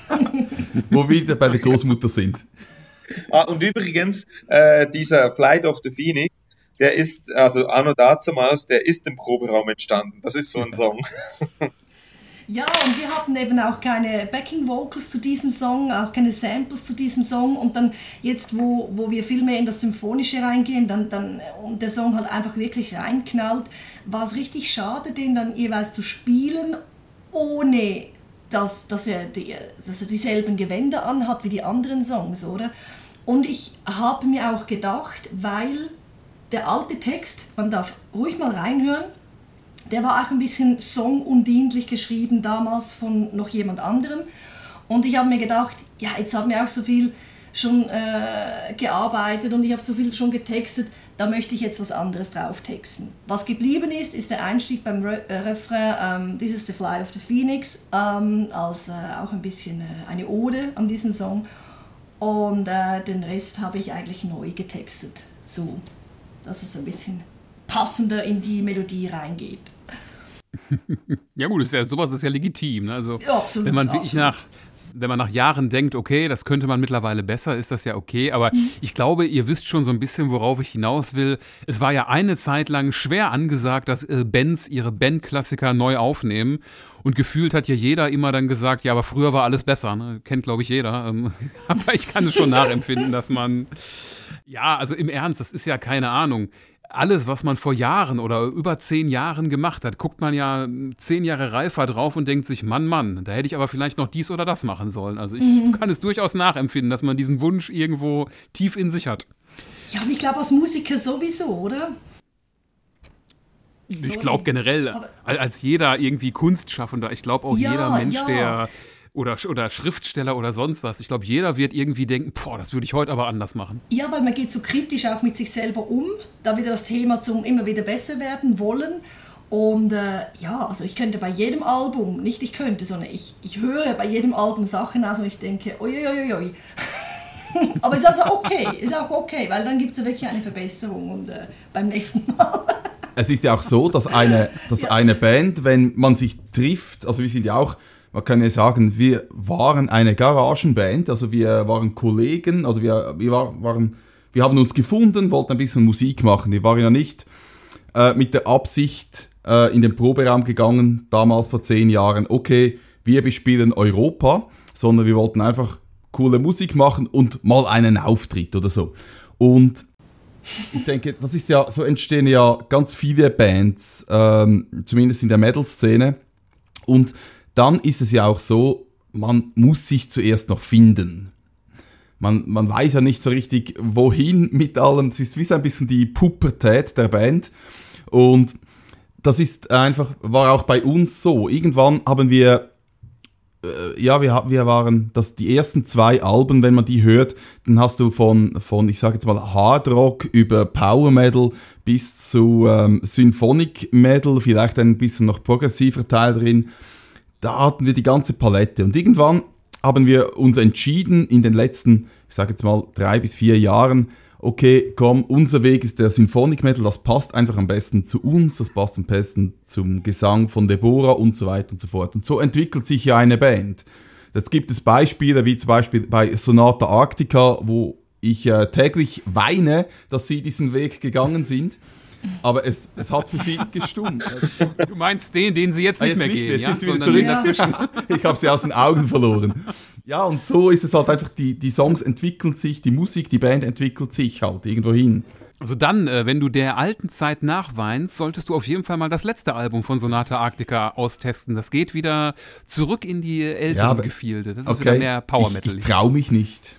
Wo wir wieder bei der Großmutter sind. Ah, und übrigens, äh, dieser Flight of the Phoenix, der ist, also anno dazumals, der ist im Proberaum entstanden. Das ist so ein Song. Ja, und wir hatten eben auch keine Backing Vocals zu diesem Song, auch keine Samples zu diesem Song. Und dann jetzt, wo, wo wir viel mehr in das Symphonische reingehen, dann, dann, und der Song halt einfach wirklich reinknallt, war es richtig schade, den dann jeweils zu spielen, ohne dass, dass, er die, dass er dieselben Gewänder anhat wie die anderen Songs, oder? Und ich habe mir auch gedacht, weil der alte Text, man darf ruhig mal reinhören, der war auch ein bisschen songundienlich geschrieben, damals von noch jemand anderem. Und ich habe mir gedacht, ja, jetzt haben wir auch so viel schon äh, gearbeitet und ich habe so viel schon getextet, da möchte ich jetzt was anderes drauf texten. Was geblieben ist, ist der Einstieg beim Re- äh, Refrain ähm, This is the Flight of the Phoenix, ähm, als äh, auch ein bisschen äh, eine Ode an diesen Song. Und äh, den Rest habe ich eigentlich neu getextet, so dass es ein bisschen passender in die Melodie reingeht. Ja gut, ist ja, sowas ist ja legitim. Ne? Also, Ja, absolut, wenn man wirklich absolut. nach, wenn man nach Jahren denkt, okay, das könnte man mittlerweile besser, ist das ja okay. Aber Mhm. ich glaube, ihr wisst schon so ein bisschen, worauf ich hinaus will. Es war ja eine Zeit lang schwer angesagt, dass äh, Bands ihre Bandklassiker neu aufnehmen. Und gefühlt hat ja jeder immer dann gesagt, ja, aber früher war alles besser. Ne? Kennt, glaube ich, jeder. Ähm, aber ich kann es schon nachempfinden, dass man, ja, also im Ernst, das ist ja keine Ahnung. Alles, was man vor Jahren oder über zehn Jahren gemacht hat, guckt man ja zehn Jahre reifer drauf und denkt sich, Mann, Mann, da hätte ich aber vielleicht noch dies oder das machen sollen. Also ich Mhm. kann es durchaus nachempfinden, dass man diesen Wunsch irgendwo tief in sich hat. Ja, und ich glaube als Musiker sowieso, oder? Ich glaube generell, Aber- al- als jeder irgendwie Kunstschaffender, ich glaube auch Ja, jeder Mensch, ja. der oder, oder Schriftsteller oder sonst was, ich glaube, jeder wird irgendwie denken, boah, das würde ich heute aber anders machen. Ja, weil man geht so kritisch auch mit sich selber um, da wieder das Thema zum immer wieder besser werden wollen. Und äh, ja, also ich könnte bei jedem Album, nicht ich könnte, sondern ich, ich höre bei jedem Album Sachen aus und ich denke, uiuiui. Aber ist also okay, ist auch okay, weil dann gibt es ja wirklich eine Verbesserung und äh, beim nächsten Mal. Es ist ja auch so, dass eine, dass Ja. eine Band, wenn man sich trifft, also wir sind ja auch, man kann ja sagen, wir waren eine Garagenband, also wir waren Kollegen, also wir, wir war- waren, wir haben uns gefunden, wollten ein bisschen Musik machen. Wir waren ja nicht äh, mit der Absicht äh, in den Proberaum gegangen, damals vor zehn Jahren, okay, wir bespielen Europa, sondern wir wollten einfach coole Musik machen und mal einen Auftritt oder so. Und ich denke, das ist ja, so entstehen ja ganz viele Bands, ähm, zumindest in der Metal-Szene. Und dann ist es ja auch so, man muss sich zuerst noch finden. Man, man weiß ja nicht so richtig, wohin mit allem. Es ist wie so ein bisschen die Pubertät der Band. Und das ist einfach, war auch bei uns so. Irgendwann haben wir ja, wir, ha- wir waren, das, die ersten zwei Alben, wenn man die hört, dann hast du von, von ich sage jetzt mal, Hard Rock über Power Metal bis zu ähm, Symphonic Metal, vielleicht ein bisschen noch progressiver Teil drin. Da hatten wir die ganze Palette. Und irgendwann haben wir uns entschieden, in den letzten, ich sage jetzt mal, drei bis vier Jahren, okay, komm, unser Weg ist der Symphonic Metal, das passt einfach am besten zu uns, das passt am besten zum Gesang von Deborah und so weiter und so fort. Und so entwickelt sich ja eine Band. Jetzt gibt es Beispiele, wie zum Beispiel bei Sonata Arctica, wo ich äh, täglich weine, dass sie diesen Weg gegangen sind. Aber es, es hat für sie gestummt. Du meinst den, den sie jetzt Ah, nicht jetzt mehr nicht gehen, mehr, ja? jetzt sind sie wieder Sondern zurück. Ich habe sie aus den Augen verloren. Ja, und so ist es halt einfach, die, die Songs entwickeln sich, die Musik, die Band entwickelt sich halt irgendwo hin. Also dann, äh, wenn du der alten Zeit nachweinst, solltest du auf jeden Fall mal das letzte Album von Sonata Arctica austesten. Das geht wieder zurück in die älteren Ja, aber- Gefilde. Das ist wieder mehr Power Metal. Ich, ich traue mich nicht.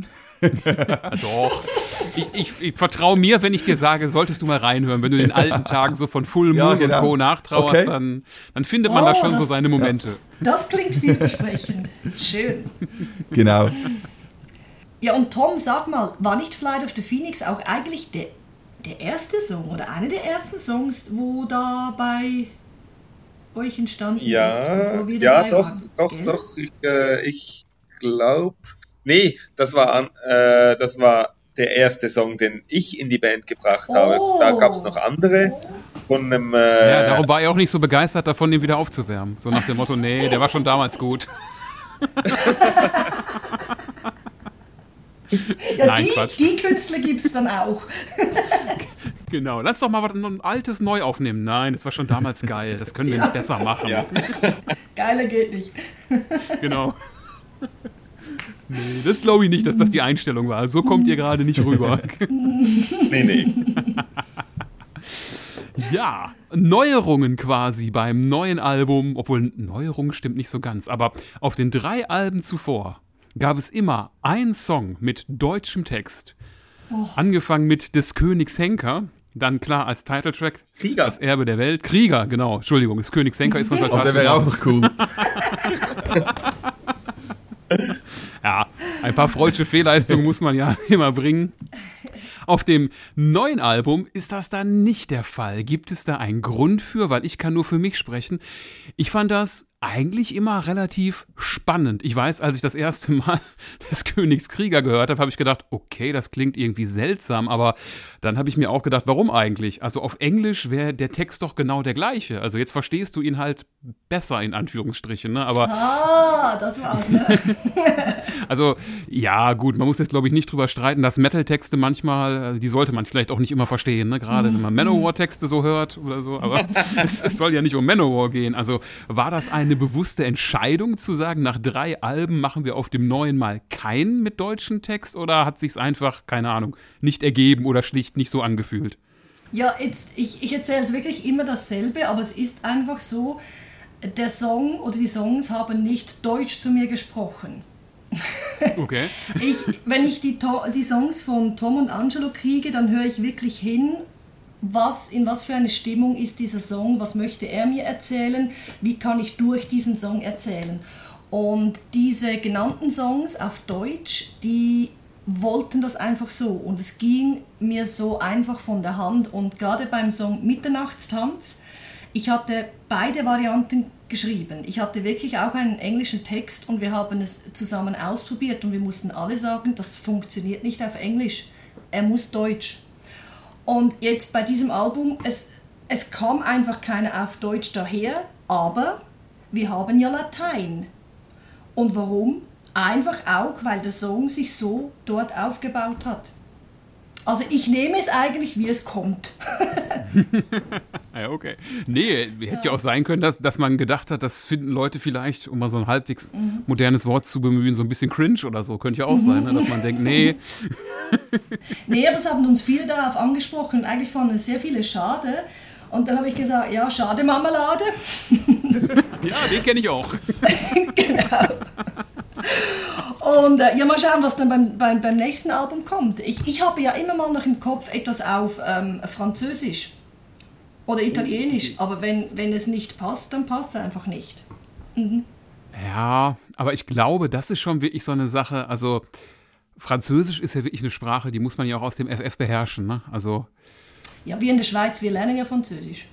Ja, doch. Ich, ich, ich vertraue mir, wenn ich dir sage, solltest du mal reinhören. Wenn du den alten Tagen so von Full Moon Ja, genau. und Co. nachtrauerst, Okay. dann, dann findet man da Oh, schon so das- seine Momente. Das klingt vielversprechend. Schön. Genau. Ja, und Tom, sag mal, war nicht Flight of the Phoenix auch eigentlich der, der erste Song oder einer der ersten Songs, wo da bei euch entstanden ist? Ja, bevor wir ja, dabei doch, waren, doch, gell? doch. Ich, äh, ich glaube, nee, das war, an, äh, das war der erste Song, den ich in die Band gebracht habe. Oh. Da gab es noch andere von einem. Äh, Ja, darum war er auch nicht so begeistert davon, den wieder aufzuwärmen. So nach dem Motto, nee, der war schon damals gut. Ja, Nein, die, Quatsch. die Künstler gibt es dann auch. Genau, lass doch mal was ein altes neu aufnehmen. Nein, das war schon damals geil. Das können wir nicht besser machen. Ja. Geiler geht nicht. Genau. Nee, das glaube ich nicht, dass das die Einstellung war. So kommt ihr gerade nicht rüber. Nee, nee. Ja, Neuerungen quasi beim neuen Album, obwohl Neuerungen stimmt nicht so ganz, aber auf den drei Alben zuvor gab es immer einen Song mit deutschem Text. Oh. Angefangen mit Des Königs Henker, dann klar als Titeltrack Krieger. Das Erbe der Welt. Krieger, genau, Entschuldigung, des Königs Henker ist man total. Oh, der wäre auch noch cool. Ja, ein paar freudsche Fehlleistungen muss man ja immer bringen. Auf dem neuen Album ist das dann nicht der Fall. Gibt es da einen Grund für? Weil ich kann nur für mich sprechen. Ich fand das eigentlich immer relativ spannend. Ich weiß, als ich das erste Mal des Königs Krieger gehört habe, habe ich gedacht, okay, das klingt irgendwie seltsam, aber dann habe ich mir auch gedacht, warum eigentlich? Also auf Englisch wäre der Text doch genau der gleiche. Also jetzt verstehst du ihn halt besser, in Anführungsstrichen, ne? Aber ah, das war's, ne? also, ja, gut, man muss jetzt, glaube ich, nicht drüber streiten, dass Metal-Texte manchmal, die sollte man vielleicht auch nicht immer verstehen, ne? Gerade wenn man Manowar-Texte so hört oder so, aber es, es soll ja nicht um Manowar gehen. Also war das eine bewusste Entscheidung zu sagen, nach drei Alben machen wir auf dem neuen mal keinen mit deutschem Text oder hat sich's einfach, keine Ahnung, nicht ergeben oder schlicht nicht so angefühlt? Ja, jetzt, ich, ich erzähle es wirklich immer dasselbe, aber es ist einfach so, der Song oder die Songs haben nicht Deutsch zu mir gesprochen. Okay. ich, wenn ich die, die Songs von Tom und Angelo kriege, dann höre ich wirklich hin, was, in was für eine Stimmung ist dieser Song, was möchte er mir erzählen, wie kann ich durch diesen Song erzählen. Und diese genannten Songs auf Deutsch, die wollten das einfach so und es ging mir so einfach von der Hand und gerade beim Song Mitternachtstanz, ich hatte beide Varianten geschrieben. Ich hatte wirklich auch einen englischen Text und wir haben es zusammen ausprobiert und wir mussten alle sagen, das funktioniert nicht auf Englisch, er muss Deutsch. Und jetzt bei diesem Album, es, es kam einfach keiner auf Deutsch daher, aber wir haben ja Latein. Und warum? Einfach auch, weil der Song sich so dort aufgebaut hat. Also ich nehme es eigentlich, wie es kommt. Ja, okay. Nee, hätte ja. ja auch sein können, dass, dass man gedacht hat, das finden Leute vielleicht, um mal so ein halbwegs mhm. modernes Wort zu bemühen, so ein bisschen cringe oder so. Könnte ja auch mhm. sein, ne? Dass man denkt, nee. Nee, aber es haben uns viele darauf angesprochen. Eigentlich fanden es sehr viele schade. Und dann habe ich gesagt, ja, schade Marmelade. Ja, den kenne ich auch. Genau. Und äh, ja, mal schauen, was dann beim, beim, beim nächsten Album kommt. Ich, ich habe ja immer mal noch im Kopf etwas auf ähm, Französisch oder Italienisch, aber wenn, wenn es nicht passt, dann passt es einfach nicht. Mhm. Ja, aber ich glaube, das ist schon wirklich so eine Sache, also Französisch ist ja wirklich eine Sprache, die muss man ja auch aus dem F F beherrschen, ne? Also ja, wir in der Schweiz, wir lernen ja Französisch.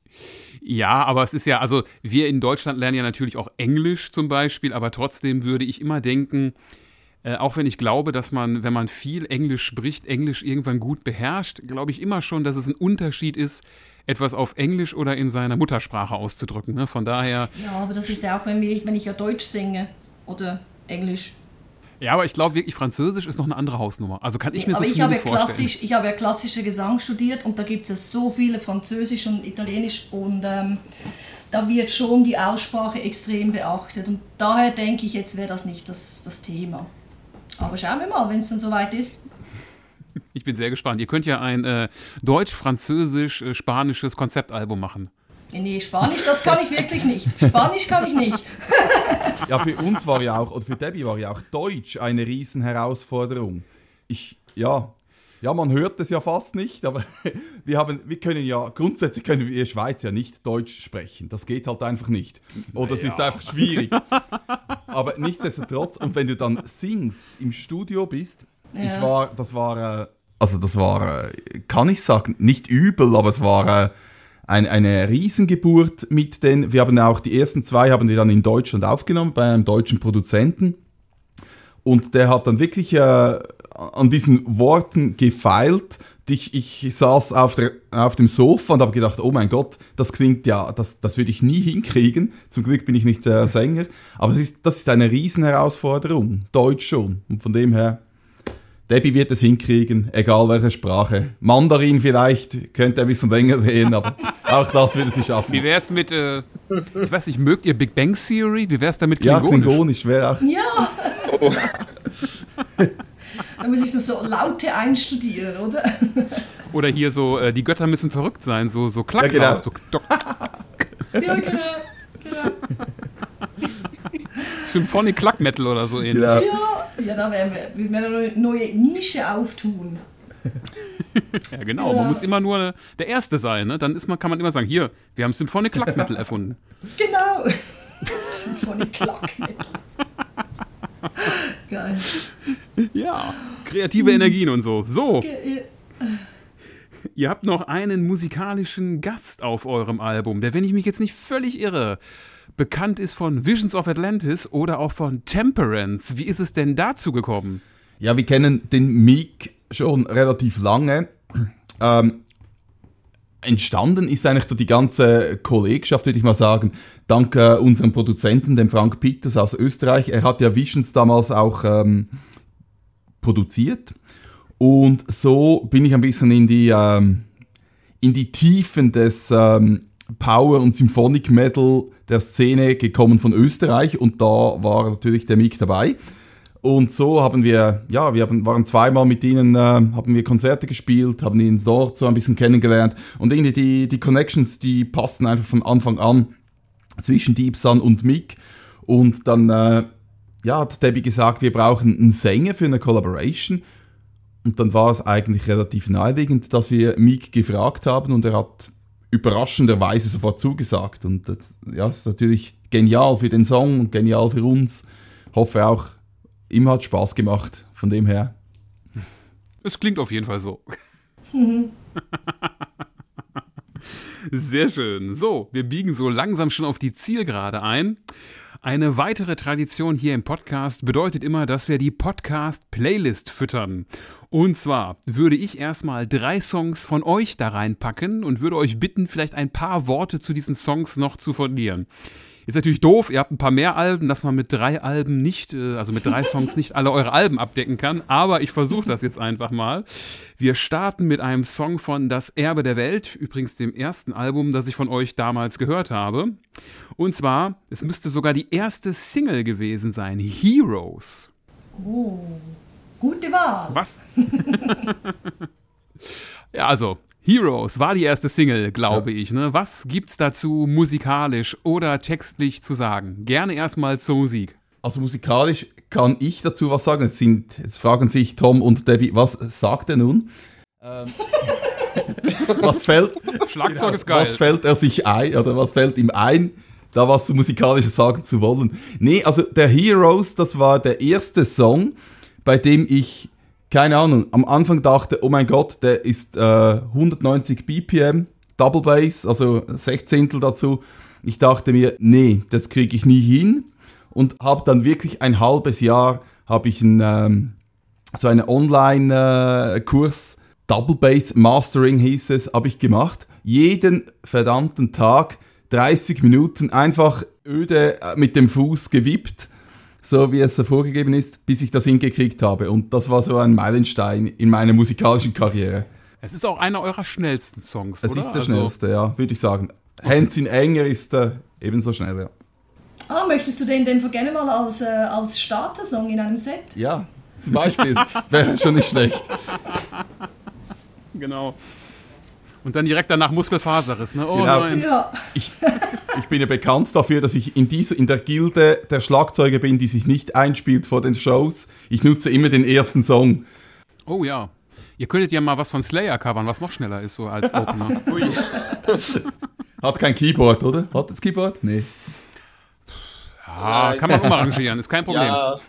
Ja, aber es ist ja, also wir in Deutschland lernen ja natürlich auch Englisch zum Beispiel, aber trotzdem würde ich immer denken, äh, auch wenn ich glaube, dass man, wenn man viel Englisch spricht, Englisch irgendwann gut beherrscht, glaube ich immer schon, dass es ein Unterschied ist, etwas auf Englisch oder in seiner Muttersprache auszudrücken. Ne? Von daher. Ja, aber das ist ja auch, wenn ich, wenn ich ja Deutsch singe oder Englisch. Ja, aber ich glaube wirklich, Französisch ist noch eine andere Hausnummer. Also kann ich mir aber so ich habe ja vorstellen. klassisch, ich habe ja klassische Gesang studiert und da gibt es ja so viele Französisch und Italienisch und ähm, da wird schon die Aussprache extrem beachtet und daher denke ich, jetzt wäre das nicht das, das Thema. Aber schauen wir mal, wenn es dann soweit ist. Ich bin sehr gespannt. Ihr könnt ja ein äh, deutsch-französisch-spanisches Konzeptalbum machen. Nee, Spanisch, das kann ich wirklich nicht. Spanisch kann ich nicht. Ja, für uns war ja auch, oder für Debbie war ja auch Deutsch eine Riesenherausforderung. Ich, ja, ja, man hört es ja fast nicht, aber wir haben, wir können ja, grundsätzlich können wir in der Schweiz ja nicht Deutsch sprechen. Das geht halt einfach nicht. Oder es ja. ist einfach schwierig. Aber nichtsdestotrotz, und wenn du dann singst, im Studio bist, yes. ich war, das war, äh, also das war, äh, kann ich sagen, nicht übel, aber es war äh, ein, eine Riesengeburt mit den, wir haben auch die ersten zwei haben die dann in Deutschland aufgenommen, bei einem deutschen Produzenten. Und der hat dann wirklich äh, an diesen Worten gefeilt. Ich, ich saß auf, der, auf dem Sofa und habe gedacht, oh mein Gott, das klingt ja, das, das würde ich nie hinkriegen. Zum Glück bin ich nicht äh, Sänger. Aber das ist, das ist eine Riesenherausforderung, Deutsch schon. Und von dem her, Debbie wird es hinkriegen, egal welche Sprache. Mandarin vielleicht, könnte ein bisschen länger gehen, aber auch das wird sie schaffen. Wie wäre es mit, äh, ich weiß nicht, mögt ihr Big Bang Theory? Wie wäre es da mit Klingonisch? Ja, Klingonisch wäre auch... Ja! Oh. Da muss ich doch so Laute einstudieren, oder? Oder hier so, äh, die Götter müssen verrückt sein, so, so klack. Ja, genau. So, dok- Ja, genau. genau. Symphonic Klack Metal oder so ähnlich. Genau. Ja, ja, da werden wir, wir werden eine neue Nische auftun. Ja, genau. Ja. Man muss immer nur der Erste sein, ne? Dann ist man, kann man immer sagen, hier, wir haben Symphonic Klack Metal erfunden. Genau. Symphonie Klack Metal. Geil. Ja, kreative Energien und so. So, Ge- ihr habt noch einen musikalischen Gast auf eurem Album, der, wenn ich mich jetzt nicht völlig irre, bekannt ist von Visions of Atlantis oder auch von Temperance. Wie ist es denn dazu gekommen? Ja, wir kennen den Meek schon relativ lange. Ähm, entstanden ist eigentlich die ganze Kollegschaft, würde ich mal sagen, dank äh, unserem Produzenten, dem Frank Peters aus Österreich. Er hat ja Visions damals auch ähm, produziert. Und so bin ich ein bisschen in die, ähm, in die Tiefen des ähm, Power- und Symphonic Metal der Szene gekommen von Österreich. Und da war natürlich der Meek dabei. Und so haben wir, ja, wir haben, waren zweimal mit ihnen, äh, haben wir Konzerte gespielt, haben ihn dort so ein bisschen kennengelernt. Und irgendwie die, die Connections, die passten einfach von Anfang an zwischen Deep Sun und Meek. Und dann, äh, ja, hat Debbie gesagt, wir brauchen einen Sänger für eine Collaboration. Und dann war es eigentlich relativ naheliegend, dass wir Meek gefragt haben und er hat überraschenderweise sofort zugesagt. Und das, ja, das ist natürlich genial für den Song und genial für uns. Hoffe auch, ihm hat Spaß gemacht, von dem her. Es klingt auf jeden Fall so. Sehr schön. So, wir biegen so langsam schon auf die Zielgerade ein. Eine weitere Tradition hier im Podcast bedeutet immer, dass wir die Podcast-Playlist füttern. Und zwar würde ich erstmal drei Songs von euch da reinpacken und würde euch bitten, vielleicht ein paar Worte zu diesen Songs noch zu verlieren. Ist natürlich doof, ihr habt ein paar mehr Alben, dass man mit drei Alben nicht, also mit drei Songs nicht alle eure Alben abdecken kann, aber ich versuche das jetzt einfach mal. Wir starten mit einem Song von Das Erbe der Welt, übrigens dem ersten Album, das ich von euch damals gehört habe. Und zwar, es müsste sogar die erste Single gewesen sein, Heroes. Oh, gute Wahl. Was? Ja, also, Heroes war die erste Single, glaube ja. ich. Ne? Was gibt's dazu musikalisch oder textlich zu sagen? Gerne erstmal zur Musik. Also musikalisch kann ich dazu was sagen. Jetzt, sind, jetzt fragen sich Tom und Debbie, was sagt er nun? Ähm, was fällt, Schlagzeug ist geil. Was fällt er sich ein oder was fällt ihm ein, da was zu musikalisches sagen zu wollen? Nee, also der Heroes, das war der erste Song, bei dem ich keine Ahnung, am Anfang dachte, oh mein Gott, der ist äh, hundertneunzig B P M, Double Bass, also Sechzehntel dazu. Ich dachte mir, nee, das kriege ich nie hin. Und habe dann wirklich ein halbes Jahr, habe ich ein, ähm, so einen Online-Kurs, äh, Double Bass Mastering hieß es, habe ich gemacht. Jeden verdammten Tag dreißig Minuten einfach öde äh, mit dem Fuß gewippt, so wie es vorgegeben ist, bis ich das hingekriegt habe. Und das war so ein Meilenstein in meiner musikalischen Karriere. Es ist auch einer eurer schnellsten Songs, es oder? Es ist der also schnellste, ja, würde ich sagen. Hands in Enger ist äh, ebenso schnell, ja. Ah, möchtest du den denn gerne mal als, äh, als Starter-Song in einem Set? Ja, zum Beispiel. Wäre schon nicht schlecht. Genau. Und dann direkt danach Muskelfaserriss, ne? Oh genau. nein. Ja. Ich, ich bin ja bekannt dafür, dass ich in, dieser, in der Gilde der Schlagzeuger bin, die sich nicht einspielt vor den Shows. Ich nutze immer den ersten Song. Oh ja. Ihr könntet ja mal was von Slayer covern, was noch schneller ist, so als Opener. Ui. Hat kein Keyboard, oder? Hat das Keyboard? Nee. Ja, kann man umarrangieren, ist kein Problem. Ja.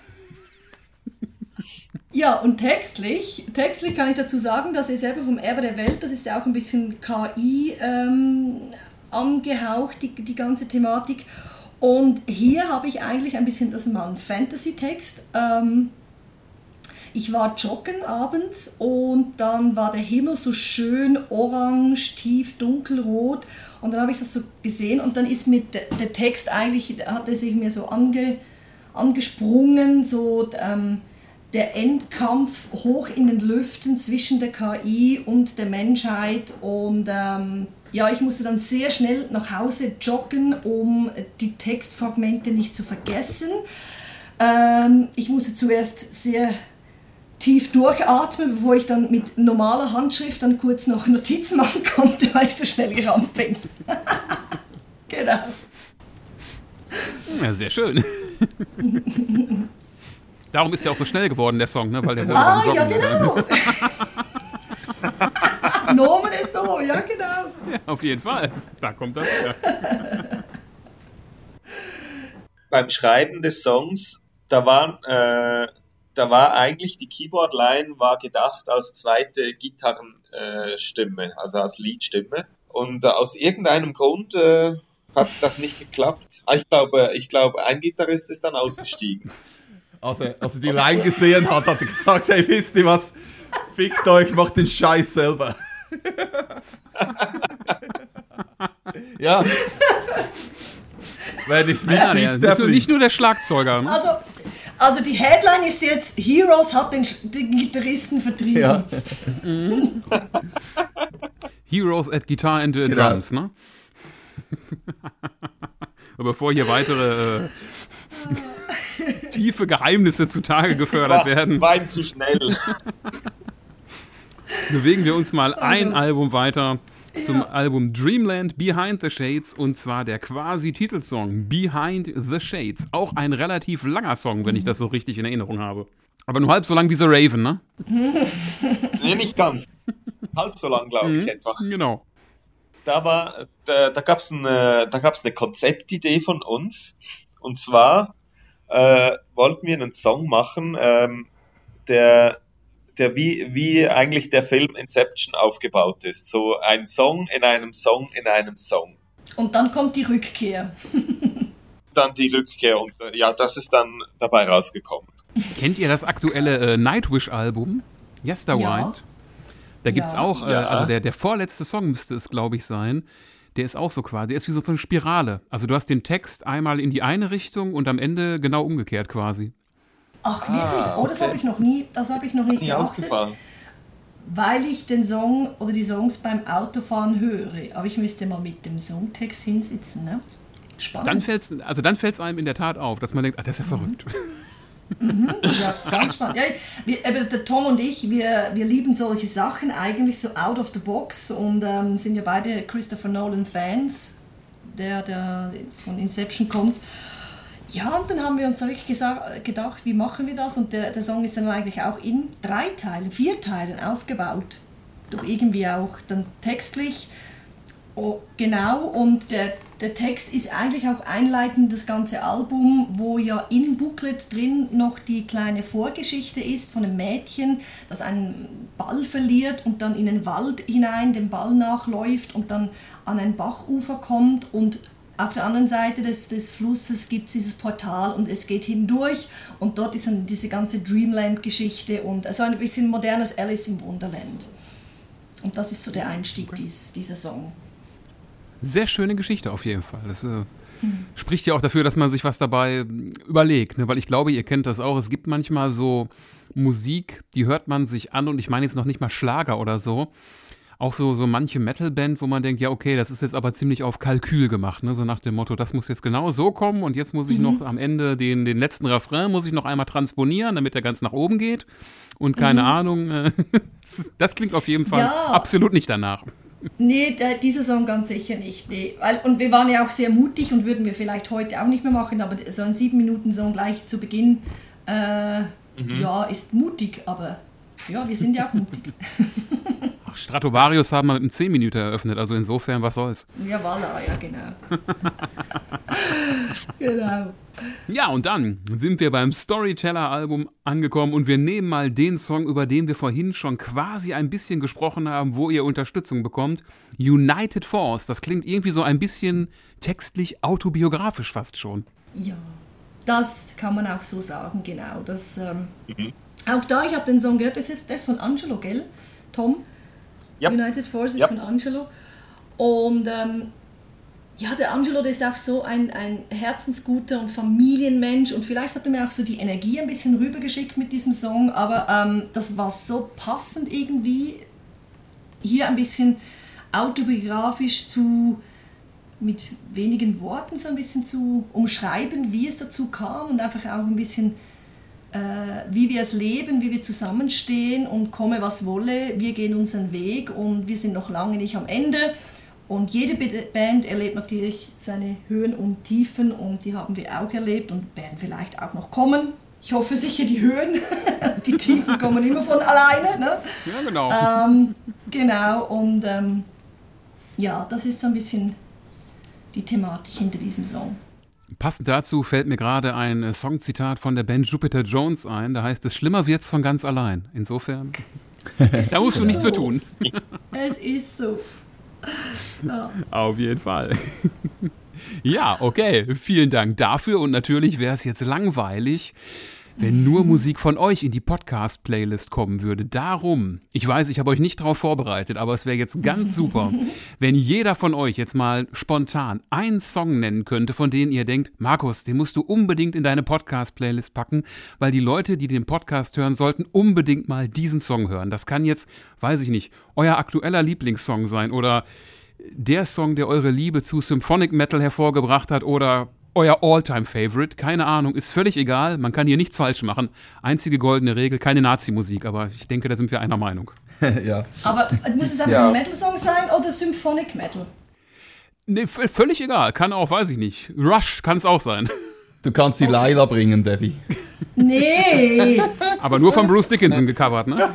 Ja, und textlich, textlich kann ich dazu sagen, dass ihr selber vom Erbe der Welt, das ist ja auch ein bisschen K I ähm, angehaucht, die, die ganze Thematik. Und hier habe ich eigentlich ein bisschen, das ist mal ein Fantasy-Text. Ähm, ich war joggen abends und dann war der Himmel so schön orange, tief dunkelrot und dann habe ich das so gesehen und dann ist mir der, der Text eigentlich, hat er sich mir so ange, angesprungen, so ähm, der Endkampf hoch in den Lüften zwischen der K I und der Menschheit und ähm, ja, ich musste dann sehr schnell nach Hause joggen, um die Textfragmente nicht zu vergessen. Ähm, ich musste zuerst sehr tief durchatmen, bevor ich dann mit normaler Handschrift dann kurz noch Notizen machen konnte, weil ich so schnell gerannt bin. Genau. Ja, sehr schön. Darum ist der auch so schnell geworden, der Song, ne? Weil der wurde Ah, beim ja, Joggen, genau. Nomen ist da, ja, genau. Ja, auf jeden Fall. Da kommt das her. Beim Schreiben des Songs, da waren, äh, da war eigentlich die Keyboard-Line war gedacht als zweite Gitarrenstimme, äh, also als Leadstimme. Und äh, aus irgendeinem Grund äh, hat das nicht geklappt. Ich glaube, ich glaube, ein Gitarrist ist dann ausgestiegen. Also, als er die Line gesehen hat, hat er gesagt, hey, wisst ihr was? Fickt euch, macht den Scheiß selber. Ja. Wer nicht mitzieht, Ja, ja, der nicht, nur, fliegt. nicht nur der Schlagzeuger. Ne? Also, also die Headline ist jetzt, Heroes hat den, den Gitarristen vertrieben. Ja. Heroes at Guitar and uh, Genau. Drums, ne? Aber bevor hier weitere äh, tiefe Geheimnisse zutage gefördert werden, Es war ihm zu schnell. bewegen wir uns mal ein Gott. Album weiter zum Ja. Album Dreamland Behind the Shades und zwar der quasi Titelsong Behind the Shades. Auch ein relativ langer Song, wenn ich das so richtig in Erinnerung habe. Aber nur halb so lang wie The Raven, ne? Nee, nicht ganz. Halb so lang, glaube ich, Mhm. etwa. Genau. Da war, da, da gab's eine, da gab's eine Konzeptidee von uns. Und zwar äh, wollten wir einen Song machen, ähm, der, der wie, wie eigentlich der Film Inception aufgebaut ist. So ein Song in einem Song in einem Song. Und dann kommt die Rückkehr. Dann die Rückkehr und äh, ja, das ist dann dabei rausgekommen. Kennt ihr das aktuelle äh, Nightwish-Album? Yesterday? Ja. Da gibt's Ja. auch, äh, Ja. also der, der vorletzte Song müsste es, glaube ich, sein. Der ist auch so quasi, der ist wie so eine Spirale. Also du hast den Text einmal in die eine Richtung und am Ende genau umgekehrt quasi. Ach wirklich? Ah, Oh, das okay. habe ich noch nie, das habe ich noch nicht Mir beachtet, aufgefallen. weil ich den Song oder die Songs beim Autofahren höre. Aber ich müsste mal mit dem Songtext hinsitzen, ne? Spannend. Dann fällt's, also dann fällt's einem in der Tat auf, dass man denkt, ah, das ist ja verrückt. Ja, ganz spannend. Ja, wir, eben der Tom und ich, wir, wir lieben solche Sachen eigentlich so out of the box und ähm, sind ja beide Christopher Nolan Fans, der, der von Inception kommt. Ja, und dann haben wir uns wirklich gesagt, gedacht, wie machen wir das? Und der, der Song ist dann eigentlich auch in drei Teilen, vier Teilen aufgebaut. Doch irgendwie auch dann textlich. Oh, genau, und der, der Text ist eigentlich auch einleitend das ganze Album, wo ja im Booklet drin noch die kleine Vorgeschichte ist von einem Mädchen, das einen Ball verliert und dann in den Wald hinein dem Ball nachläuft und dann an ein Bachufer kommt und auf der anderen Seite des, des Flusses gibt es dieses Portal und es geht hindurch und dort ist dann diese ganze Dreamland-Geschichte und also ein bisschen modernes Alice im Wunderland. Und das ist so der Einstieg dies, dieser Song. Sehr schöne Geschichte auf jeden Fall. Das äh, spricht ja auch dafür, dass man sich was dabei ähm, überlegt. Ne? Weil ich glaube, ihr kennt das auch. Es gibt manchmal so Musik, die hört man sich an und ich meine jetzt noch nicht mal Schlager oder so. Auch so, so manche Metalband, wo man denkt, ja okay, das ist jetzt aber ziemlich auf Kalkül gemacht. Ne? So nach dem Motto, das muss jetzt genau so kommen und jetzt muss ich noch am Ende den, den letzten Refrain muss ich noch einmal transponieren, damit der ganz nach oben geht. Und keine Ahnung, äh, das klingt auf jeden Fall Ja. absolut nicht danach. Nee, der, dieser Song ganz sicher nicht. Nee. Weil, und wir waren ja auch sehr mutig und würden wir vielleicht heute auch nicht mehr machen, aber so ein sieben Minuten Song gleich zu Beginn, äh, ja, ist mutig, aber ja, wir sind ja auch mutig. Ach, Stratovarius haben wir mit einem zehn Minuten eröffnet, also insofern, was soll's. Ja, voilà, ja, genau. Genau. Ja, und dann sind wir beim Storyteller-Album angekommen und wir nehmen mal den Song, über den wir vorhin schon quasi ein bisschen gesprochen haben, wo ihr Unterstützung bekommt. United Force, das klingt irgendwie so ein bisschen textlich autobiografisch fast schon. Ja, das kann man auch so sagen, genau. Das, ähm, auch da, ich habe den Song gehört, das ist, das ist von Angelo, gell, Tom? Ja. United Force ist Ja. von Angelo. Und ähm, ja, der Angelo, der ist auch so ein, ein herzensguter und Familienmensch und vielleicht hat er mir auch so die Energie ein bisschen rübergeschickt mit diesem Song, aber ähm, das war so passend irgendwie, hier ein bisschen autobiografisch zu, mit wenigen Worten so ein bisschen zu umschreiben, wie es dazu kam und einfach auch ein bisschen äh, wie wir es leben, wie wir zusammenstehen und komme was wolle, wir gehen unseren Weg und wir sind noch lange nicht am Ende. Und jede Band erlebt natürlich seine Höhen und Tiefen und die haben wir auch erlebt und werden vielleicht auch noch kommen. Ich hoffe sicher die Höhen, die Tiefen kommen immer von alleine. Ne? Ja, genau. Ähm, genau, und ähm, ja, das ist so ein bisschen die Thematik hinter diesem Song. Passend dazu fällt mir gerade ein Songzitat von der Band Jupiter Jones ein. Da heißt es, schlimmer wird's von ganz allein. Insofern, da musst du nichts für tun. Es ist so. Ja. Auf jeden Fall. Ja, okay. Vielen Dank dafür. Und natürlich wäre es jetzt langweilig, wenn nur Musik von euch in die Podcast-Playlist kommen würde. Darum, ich weiß, ich habe euch nicht darauf vorbereitet, aber es wäre jetzt ganz super, wenn jeder von euch jetzt mal spontan einen Song nennen könnte, von dem ihr denkt, Markus, den musst du unbedingt in deine Podcast-Playlist packen, weil die Leute, die den Podcast hören, sollten unbedingt mal diesen Song hören. Das kann jetzt, weiß ich nicht, euer aktueller Lieblingssong sein oder der Song, der eure Liebe zu Symphonic Metal hervorgebracht hat oder euer All-Time-Favorite, keine Ahnung, ist völlig egal, man kann hier nichts falsch machen. Einzige goldene Regel, keine Nazi-Musik, aber ich denke, da sind wir einer Meinung. Ja. Aber muss es einfach Ja. ein Metal-Song sein oder Symphonic Metal? Nee, v- völlig egal, kann auch, weiß ich nicht. Rush kann es auch sein. Du kannst die Laila bringen, Debbie. Nee! Aber nur von Bruce Dickinson gecovert, ne?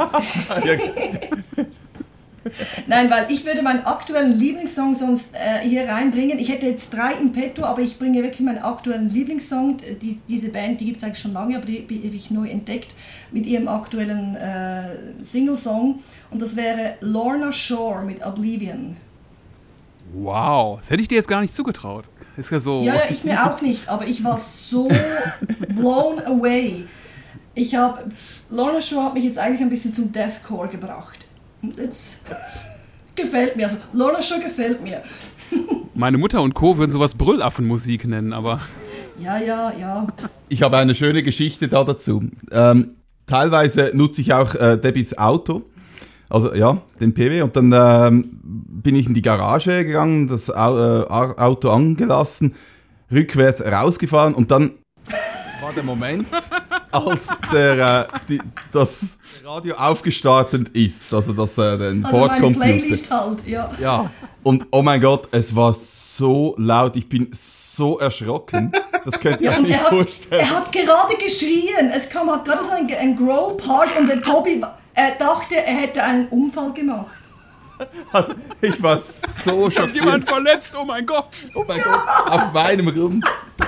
Nein, weil ich würde meinen aktuellen Lieblingssong sonst äh, hier reinbringen. Ich hätte jetzt drei im Petto, aber ich bringe wirklich meinen aktuellen Lieblingssong. Die, diese Band, die gibt es eigentlich schon lange, aber die, die habe ich neu entdeckt mit ihrem aktuellen äh, Single-Song. Und das wäre Lorna Shore mit Oblivion. Wow, das hätte ich dir jetzt gar nicht zugetraut. Ist ja so. Ja, ja, ich mir auch nicht, aber ich war so blown away. Ich habe, Lorna Shore hat mich jetzt eigentlich ein bisschen zum Deathcore gebracht. Und jetzt gefällt mir, also Lorna Shore gefällt mir. Meine Mutter und Co. würden sowas Brüllaffenmusik nennen, aber Ja, ja, ja. Ich habe eine schöne Geschichte da dazu. Ähm, teilweise nutze ich auch äh, Debbies Auto, also ja, den P W, und dann ähm, bin ich in die Garage gegangen, das Au- äh, Auto angelassen, rückwärts rausgefahren und dann war der Moment, als der, äh, die, das Radio aufgestartet ist, also das, äh, den Also meine Bordcomputer. Playlist halt, ja. Ja, und oh mein Gott, es war so laut, ich bin so erschrocken, das könnt ihr euch Und nicht er hat, vorstellen. er hat gerade geschrien. Es kam halt gerade so ein, ein Growl-Part und der Tobi er dachte, er hätte einen Unfall gemacht. Also, ich war so ich hab schockiert. jemand verletzt, oh mein Gott. Oh mein Gott, auf meinem Grund.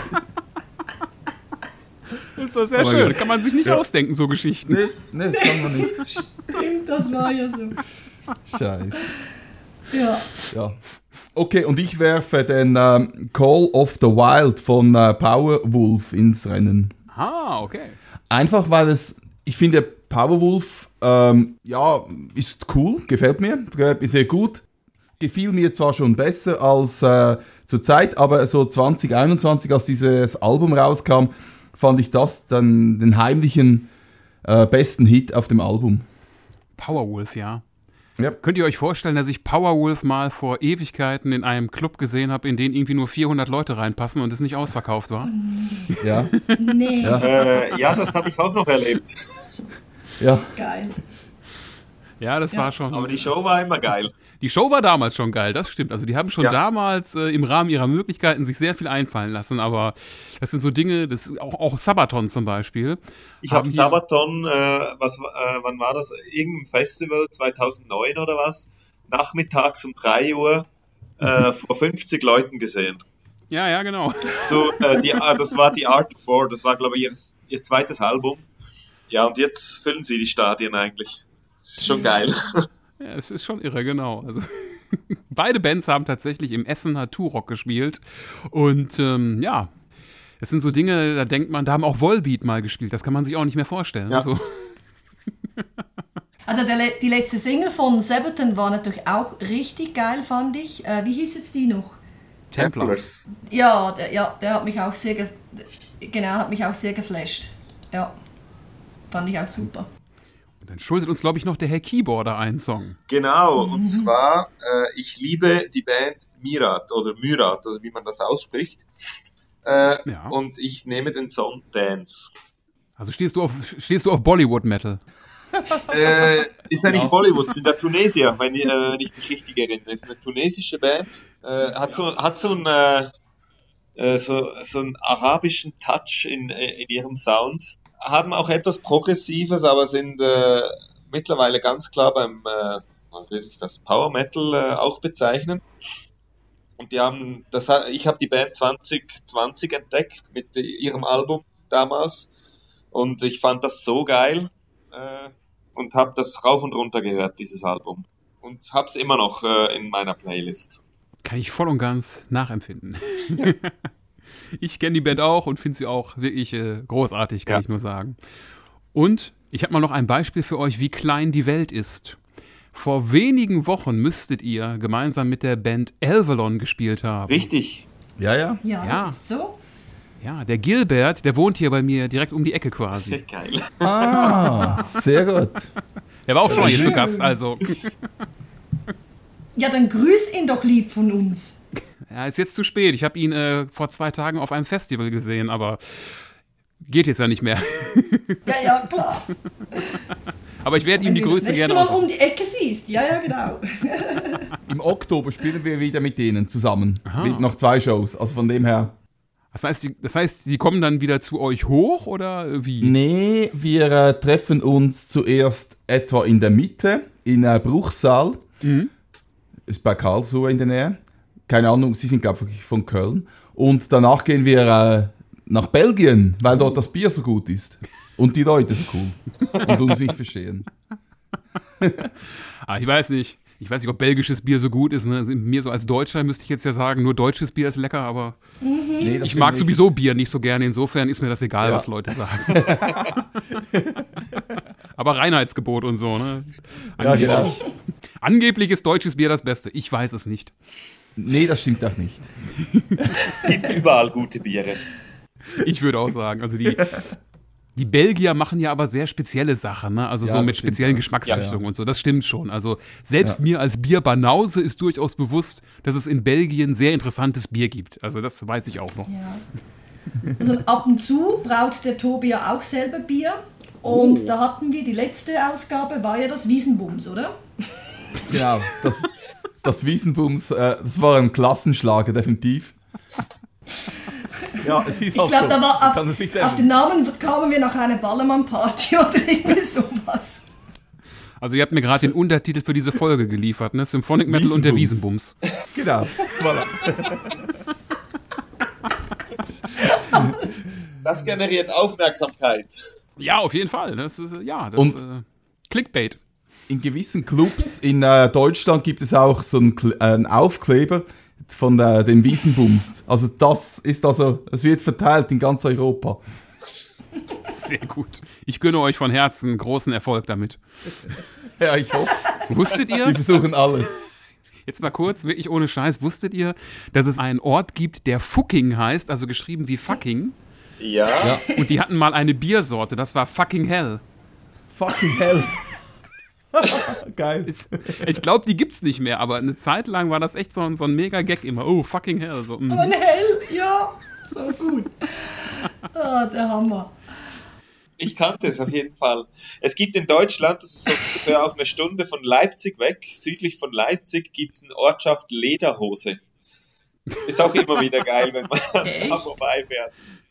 Ist doch sehr Oh mein schön, Gott. kann man sich nicht Ja. ausdenken, so Geschichten. Nee, nee, das kann man nicht. Stimmt, das war ja so. Scheiße. Ja. Ja. Okay, und ich werfe den ähm, Call of the Wild von äh, Powerwolf ins Rennen. Ah, okay. Einfach weil es, ich finde Powerwolf, ähm, ja, ist cool, gefällt mir, gefällt mir sehr gut. Gefiel mir zwar schon besser als äh, zur Zeit, aber so zwanzig einundzwanzig, als dieses Album rauskam, fand ich das dann den heimlichen äh, besten Hit auf dem Album. Powerwolf, ja. Ja. Könnt ihr euch vorstellen, dass ich Powerwolf mal vor Ewigkeiten in einem Club gesehen habe, in den irgendwie nur vierhundert Leute reinpassen und es nicht ausverkauft war? Ja, Nee, Äh, ja, das habe ich auch noch erlebt. ja. geil. Ja, das Ja. war schon. Aber die Show war immer geil. Die Show war damals schon geil, das stimmt. Also die haben schon Ja. damals äh, im Rahmen ihrer Möglichkeiten sich sehr viel einfallen lassen, aber das sind so Dinge, das auch, auch Sabaton zum Beispiel. Ich habe Haben die- Sabaton, äh, was, äh, wann war das? Irgendein Festival, zweitausendneun oder was? Nachmittags um drei Uhr äh, vor fünfzig Leuten gesehen. Ja, ja, genau. So, äh, die, äh, das war die Art of War, das war, glaube ich, ihr, ihr zweites Album. Ja, und jetzt füllen sie die Stadien eigentlich. Schon geil. Ja, es ist schon irre, genau. Also, beide Bands haben tatsächlich im Essener Turok gespielt. Und ähm, ja, es sind so Dinge, da denkt man, da haben auch Volbeat mal gespielt. Das kann man sich auch nicht mehr vorstellen. Ja. Also, Also der, le- die letzte Single von Sabaton war natürlich auch richtig geil, fand ich. Äh, wie hieß jetzt die noch? Templars. Ja, der, ja, der hat mich auch sehr, ge genau, hat mich auch sehr geflasht. Ja, fand ich auch super. Und dann schuldet uns, glaube ich, noch der Herr Keyboarder einen Song. Genau, und zwar, äh, ich liebe die Band Mirat oder Myrat, oder wie man das ausspricht. Äh, Ja. Und ich nehme den Song Dance. Also stehst du auf, stehst du auf Bollywood-Metal? äh, ist ja nicht Bollywood, sind ja Tunesier, wenn ich, äh, wenn ich mich richtig erinnere. Ist eine tunesische Band, äh, hat so, hat so einen, äh, so, so einen arabischen Touch in, in ihrem Sound, haben auch etwas Progressives, aber sind äh, mittlerweile ganz klar beim, äh, was will ich das, Power Metal äh, auch bezeichnen. Und die haben, das, ich habe die Band zwanzig zwanzig entdeckt mit ihrem Album damals und ich fand das so geil. Und habe das rauf und runter gehört, dieses Album. Und hab's immer noch äh, in meiner Playlist. Kann ich voll und ganz nachempfinden. Ich kenne die Band auch und finde sie auch wirklich äh, großartig, kann ja. ich nur sagen. Und ich habe mal noch ein Beispiel für euch, wie klein die Welt ist. Vor wenigen Wochen müsstet ihr gemeinsam mit der Band Elvalon gespielt haben. Richtig. Ja, ja. Ja, Ja. das ist so. Ja, der Gilbert, der wohnt hier bei mir direkt um die Ecke quasi. Geil. Ah, sehr gut. Der war auch So schon mal hier schön. zu Gast, also. Ja, dann grüß ihn doch lieb von uns. Ja, ist jetzt zu spät. Ich habe ihn äh, vor zwei Tagen auf einem Festival gesehen, aber geht jetzt ja nicht mehr. Ja, ja, klar. Aber ich werde ihm Wenn die du das Grüße nächste gerne Mal auch. um die Ecke siehst. Ja, ja, genau. Im Oktober spielen wir wieder mit denen zusammen. Aha. Mit noch zwei Shows. Also von dem her. Das heißt, die, das heißt, die kommen dann wieder zu euch hoch oder wie? Nee, wir äh, treffen uns zuerst etwa in der Mitte, in äh, Bruchsal. Mhm. Ist bei Karlsruhe in der Nähe. Keine Ahnung, sie sind, glaube ich, von Köln. Und danach gehen wir äh, nach Belgien, weil dort das Bier so gut ist. Und die Leute so cool. Und uns nicht verstehen. Ah, ich weiß nicht. Ich weiß nicht, ob belgisches Bier so gut ist. Ne? Also mir so als Deutscher müsste ich jetzt ja sagen, nur deutsches Bier ist lecker, aber Nee, das ich mag stimmt sowieso Bier nicht so gerne. Insofern ist mir das egal, Ja. was Leute sagen. Aber Reinheitsgebot und so. Ne? Ja, genau. Angeblich ist deutsches Bier das Beste. Ich weiß es nicht. Nee, das stimmt auch nicht. Gibt überall gute Biere. Ich würde auch sagen, also die, die Belgier machen ja aber sehr spezielle Sachen, ne? Also Ja, so das mit stimmt, speziellen ja. Geschmacksrichtungen Ja, ja. und so, das stimmt schon. Also selbst Ja. mir als Bierbanause ist durchaus bewusst, dass es in Belgien sehr interessantes Bier gibt. Also das weiß ich auch noch. Ja. Also ab und zu braut der Tobi ja auch selber Bier. Und Oh. da hatten wir, die letzte Ausgabe war ja das Wiesenbums, oder? Genau, das, das Wiesenbums, äh, das war ein Klassenschlager, definitiv. Ja, es hieß Ich halt glaube, so. da war Ich kann das auf, nicht auf den Namen kamen wir nach einer Ballermann-Party oder irgendwie sowas. Also ihr habt mir gerade den Untertitel für diese Folge geliefert, ne? Symphonic Metal und der Wiesenbums. Wiesenbums. Genau, voilà. Das generiert Aufmerksamkeit. Ja, auf jeden Fall. Das ist, äh, ja, das Und- äh, Clickbait. In gewissen Clubs in äh, Deutschland gibt es auch so einen, Kle- äh, einen Aufkleber von äh, den Wiesenbums. Also das ist also, es wird verteilt in ganz Europa. Sehr gut. Ich gönne euch von Herzen großen Erfolg damit. Ja, ich hoffe. Wusstet ihr, Wir versuchen alles. jetzt mal kurz, wirklich ohne Scheiß, wusstet ihr, dass es einen Ort gibt, der Fucking heißt, also geschrieben wie fucking? Ja. Ja. Und die hatten mal eine Biersorte, das war Fucking Hell. Fucking hell. Geil. Ist, ich glaube, die gibt's nicht mehr, aber eine Zeit lang war das echt so, ein- so ein mega Gag immer. Oh, Fucking Hell. So, mhm. Von hell, ja, so gut. Ah, der Hammer. Ich kannte es auf jeden Fall. Es gibt in Deutschland, das ist so ungefähr auch eine Stunde von Leipzig weg, südlich von Leipzig, gibt es eine Ortschaft Lederhose. Ist auch immer wieder geil, wenn man Echt? da vorbeifährt.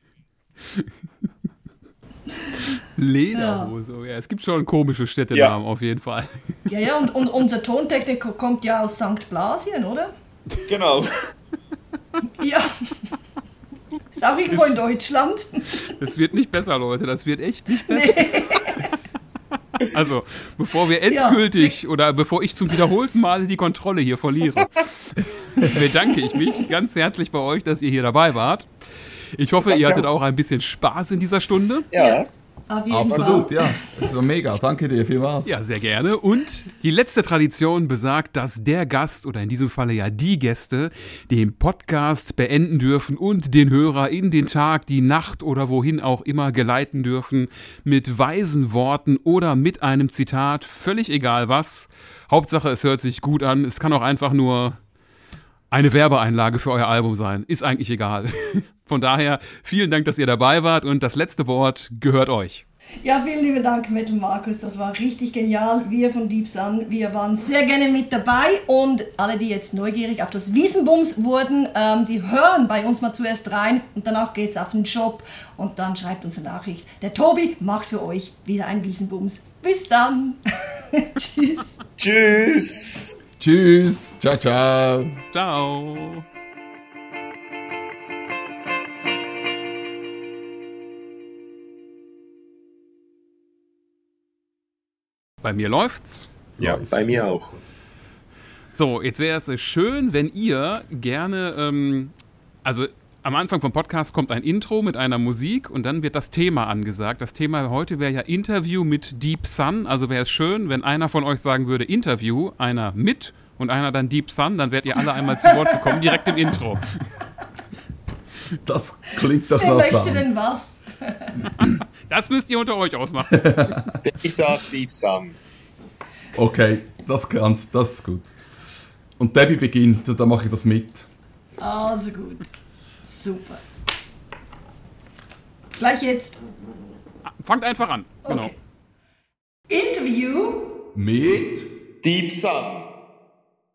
Lederhose. Ja. Ja, es gibt schon komische Städtenamen auf jeden Fall. Ja, ja, und, und unser Tontechniker kommt ja aus Sankt Blasien, oder? Genau. Ja. Ist auch irgendwo in Deutschland. Das wird nicht besser, Leute. Das wird echt nicht besser. Also, bevor wir endgültig oder bevor ich zum wiederholten Male die Kontrolle hier verliere, bedanke ich mich ganz herzlich bei euch, dass ihr hier dabei wart. Ich hoffe, ihr hattet auch ein bisschen Spaß in dieser Stunde. Ja. Auf jeden Absolut, Fall. ja. Das war mega. Danke dir vielmals. Ja, sehr gerne. Und die letzte Tradition besagt, dass der Gast oder in diesem Falle ja die Gäste den Podcast beenden dürfen und den Hörer in den Tag, die Nacht oder wohin auch immer geleiten dürfen mit weisen Worten oder mit einem Zitat, völlig egal was. Hauptsache, es hört sich gut an. Es kann auch einfach nur eine Werbeeinlage für euer Album sein. Ist eigentlich egal. Von daher, vielen Dank, dass ihr dabei wart und das letzte Wort gehört euch. Ja, vielen lieben Dank, Metal Markus. Das war richtig genial. Wir von Deep Sun, wir waren sehr gerne mit dabei. Und alle, die jetzt neugierig auf das Wiesenbums wurden, ähm, die hören bei uns mal zuerst rein und danach geht's auf den Shop und dann schreibt uns eine Nachricht. Der Tobi macht für euch wieder ein Wiesenbums. Bis dann. Tschüss. Tschüss. Tschüss. Ciao, ciao. Ciao. Bei mir läuft's. Ja, Läuft. bei mir auch. So, jetzt wäre es schön, wenn ihr gerne, ähm, also am Anfang vom Podcast kommt ein Intro mit einer Musik und dann wird das Thema angesagt. Das Thema heute wäre ja Interview mit Deep Sun. Also wäre es schön, wenn einer von euch sagen würde Interview, einer mit und einer dann Deep Sun, dann werdet ihr alle einmal zu Wort bekommen, direkt im Intro. Das klingt doch Wer nach möchte Plan. denn was? Das müsst ihr unter euch ausmachen. Ich sag Deep Sun. Okay, das kannst, das ist gut. Und Debbie beginnt, da mache ich das mit. Also gut. Super. Gleich jetzt. Fangt einfach an. Genau. Okay. Interview Mit Deep Sun.